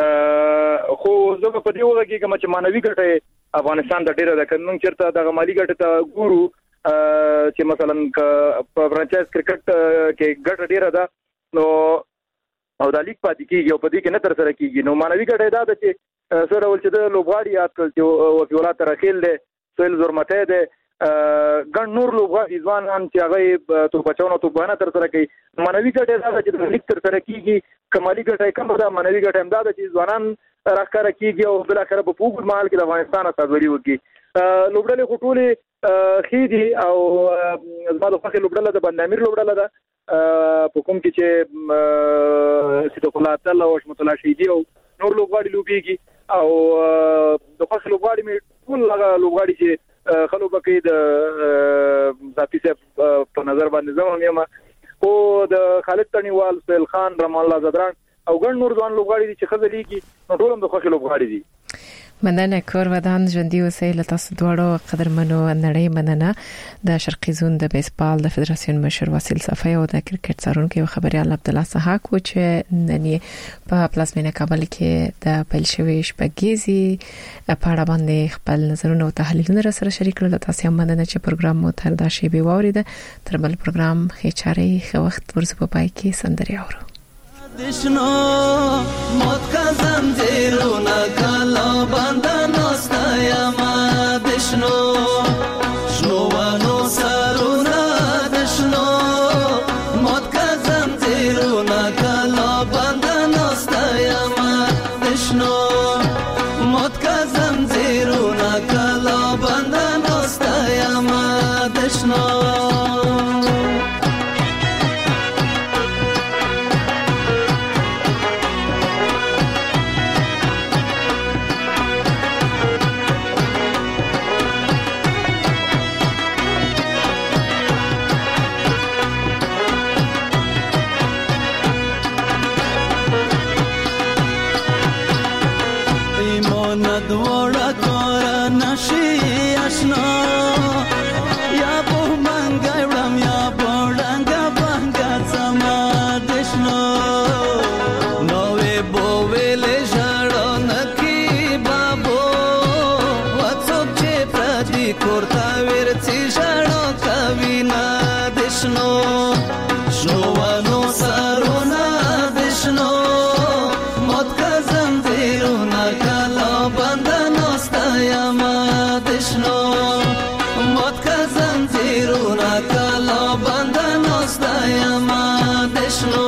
خو زه په دې وګه کې کوم چې مانوي ګټه افغانستان د ډیره د کنن چرته د مالی ګټه ته ګورو، چې مثلا په فرانچایز کرکټ کې ګټه ډیره ده، نو او د لیګ پاتې کیږي او په دې کې نه تر سره کیږي، نو مانوي ګټه دا ده چې سره ول چې د لوبغاړي یاد کړ چې وفیولا ترخیل ده، سویل زورمته ده، ګڼ نور لوبغاړي ځوانان چې هغه تو بچاونو تو بهانه تر سره کوي. مانوي ګټه دا ده چې د لیګ تر سره کیږي، کمالي ګټه کم ده، مانوي ګټه هم دا ده چې ځوانان راکاره کیږي او بل اخر په پوګ مال کې د افغانستان استازوري وکړي. لوبډله خټولې خېدي او زما د فخر لوبډله د بندامیر لوبډله ده په کوم کې چې سیدو قلاتل او شمت الله شهیدی او نور لوبغاړي لوبيږي، او د فخر لوبغاړي مې ټول هغه لوبغاړي چې خلو بکې د ذاتی صاحب په نظر باندې زموږ یم، او د خالد تڼیوال، سهیل خان، رحمان الله زدران او ګڼ نور ځوان لوبغاړي دي چې خزلېږي، نو ټول هم د خوښ لوبغاړي دي. مننه کور ودان ژوندۍ اوسئ. له تاسو دواړو قدرمنو نړۍ مننه. د شرقي زون د بیسبال د فدراسیون مشر واسیل صفای او د کرکټ څارونکو خبريال عبد الله سحاق و چې نن په پلازمینه کابل کې د پیل شوی شپږیزي په اړه باندې خپل نظرونه او تحلیلونه سره شریک کړل. تاسو هم مننه چې پروګرام مو تر دا شی به وورید. تر بل پروګرام خېچاري خو وخت ورځ په پای کې سندري اورو. دشنو موت کا زنجیرونه کلا بندن استایا ما دشنو شنو ونو سرونه دشنو موت کا زنجیرونه کلا بندن استایا ما دشنو موت کا زنجیرونه کلا بندن استایا ما دشنو. دشنو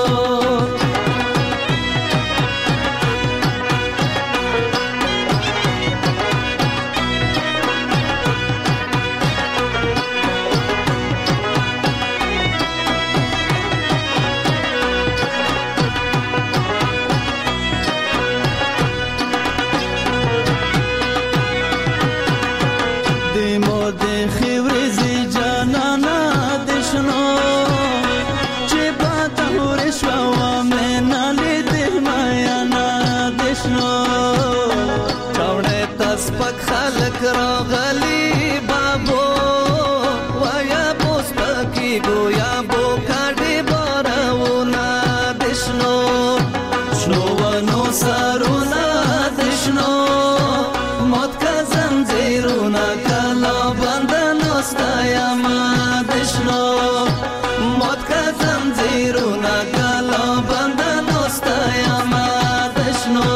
راغلی بابو ویا بوس پکی گویا بو کاردی بارونا دشنو شنو ونو سارونا دشنو موت کا زنجیرونا کلا بندن استایا ما دشنو موت کا زنجیرونا کلا بندن استایا ما دشنو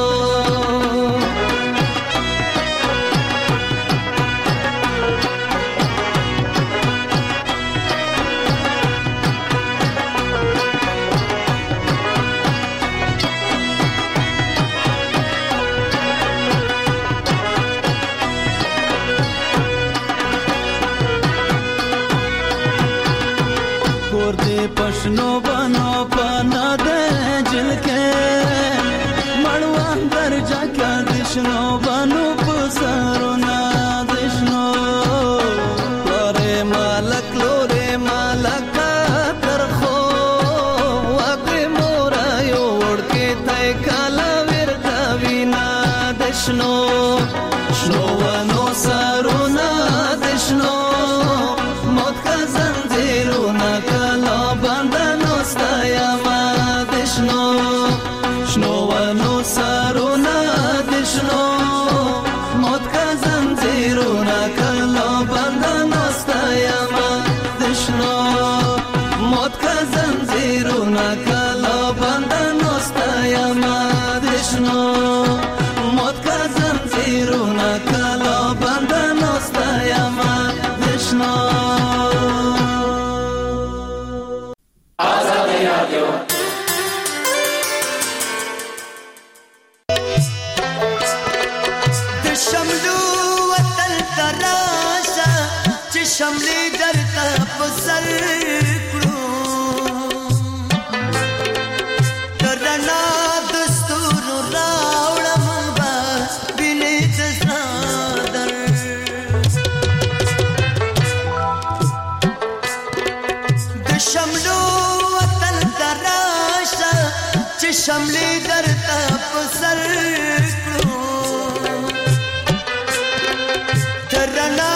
पशनो बनो पना दे जिलके मड़वान दर जाका दिशनो बनो पुसारो ना दिशनो तोरे मालक लोरे मालका तरखो वाके मोरा यो उड़ के तय काला वीर कविना दिशनो शनो वनो सारो ना दिशनो मौत का जंजीरो ना काला bandano stayama dishno shno wano saruna dishno mot ka zanjiruna kala bandano stayama dishno mot ka zanjiruna kala bandano stayama dishno mot ka zanjiruna kala bandano stayama dishno شملي درته پسر کړو درنا دستور راوړم با بینې تصادر د شملو وطن تراشه چې شملي درته پسر کړو درنا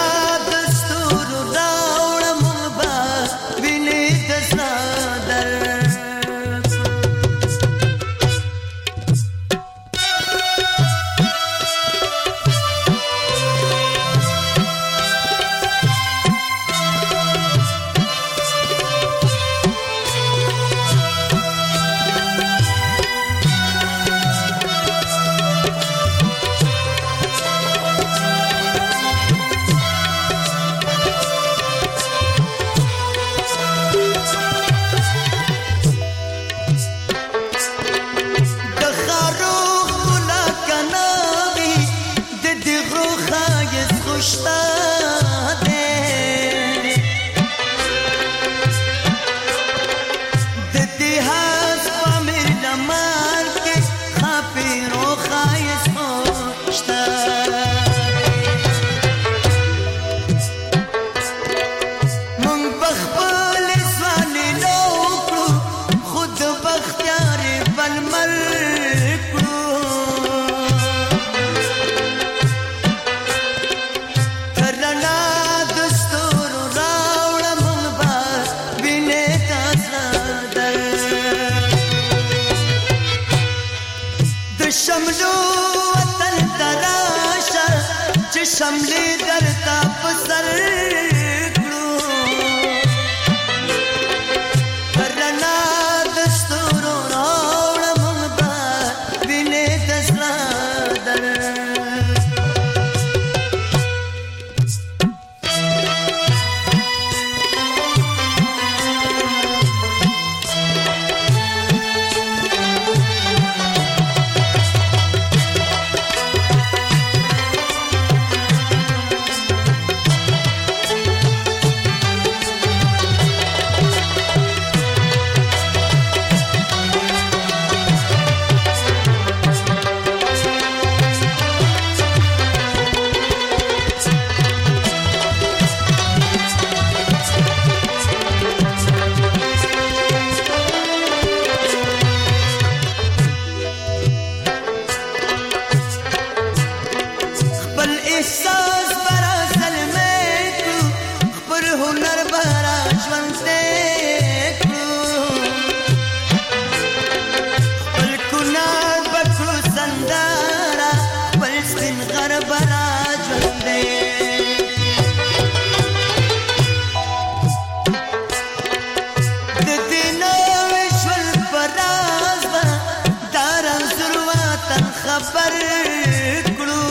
شملي درتا پسر کړو رڼا دستور راوړم با وینې دسلا در خبر کړو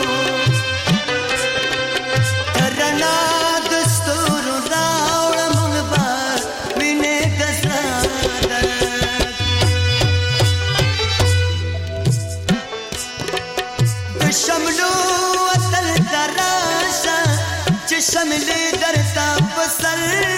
رڼا د ستورو راوړه موږ به وینې د زړه د شملو وطن ته راشه چې شملې درته په سر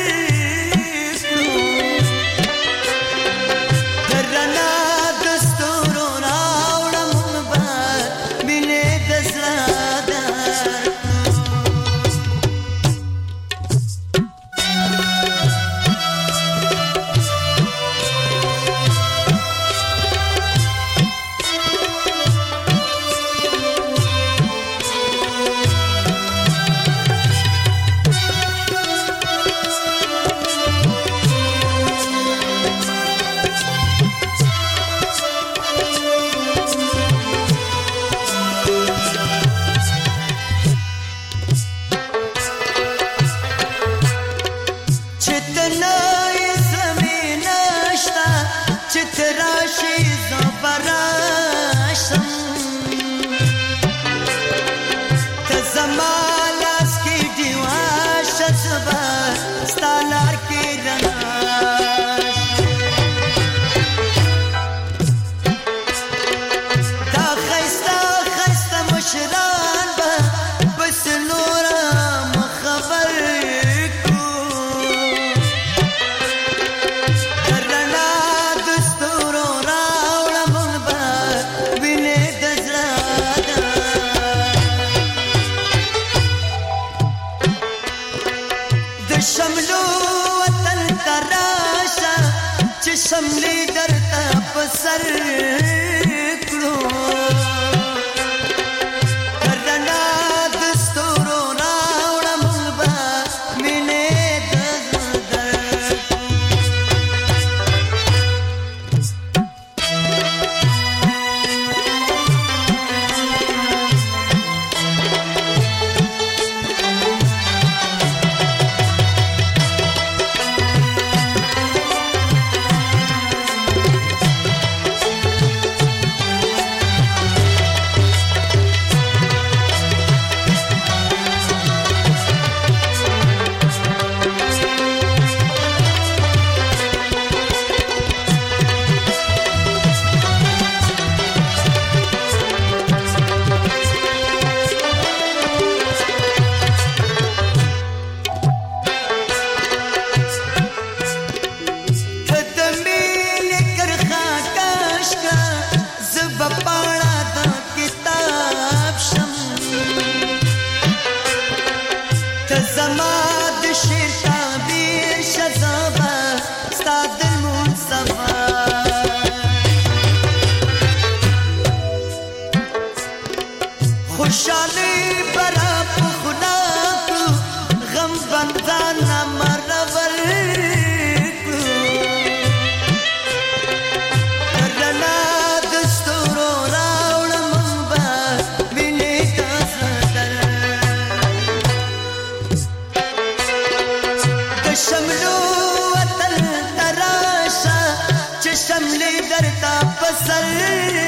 شملو وطن تراشه چې شملې درته په سر کړو رڼا د ستورو راوړه موږ به مینې د خوشالي برا په خدا کو غم بندان مرور کو رڼا د ستورو راوړه موږ به وینې د زړه د شملو وطن ته راشه چې شملې درته په سر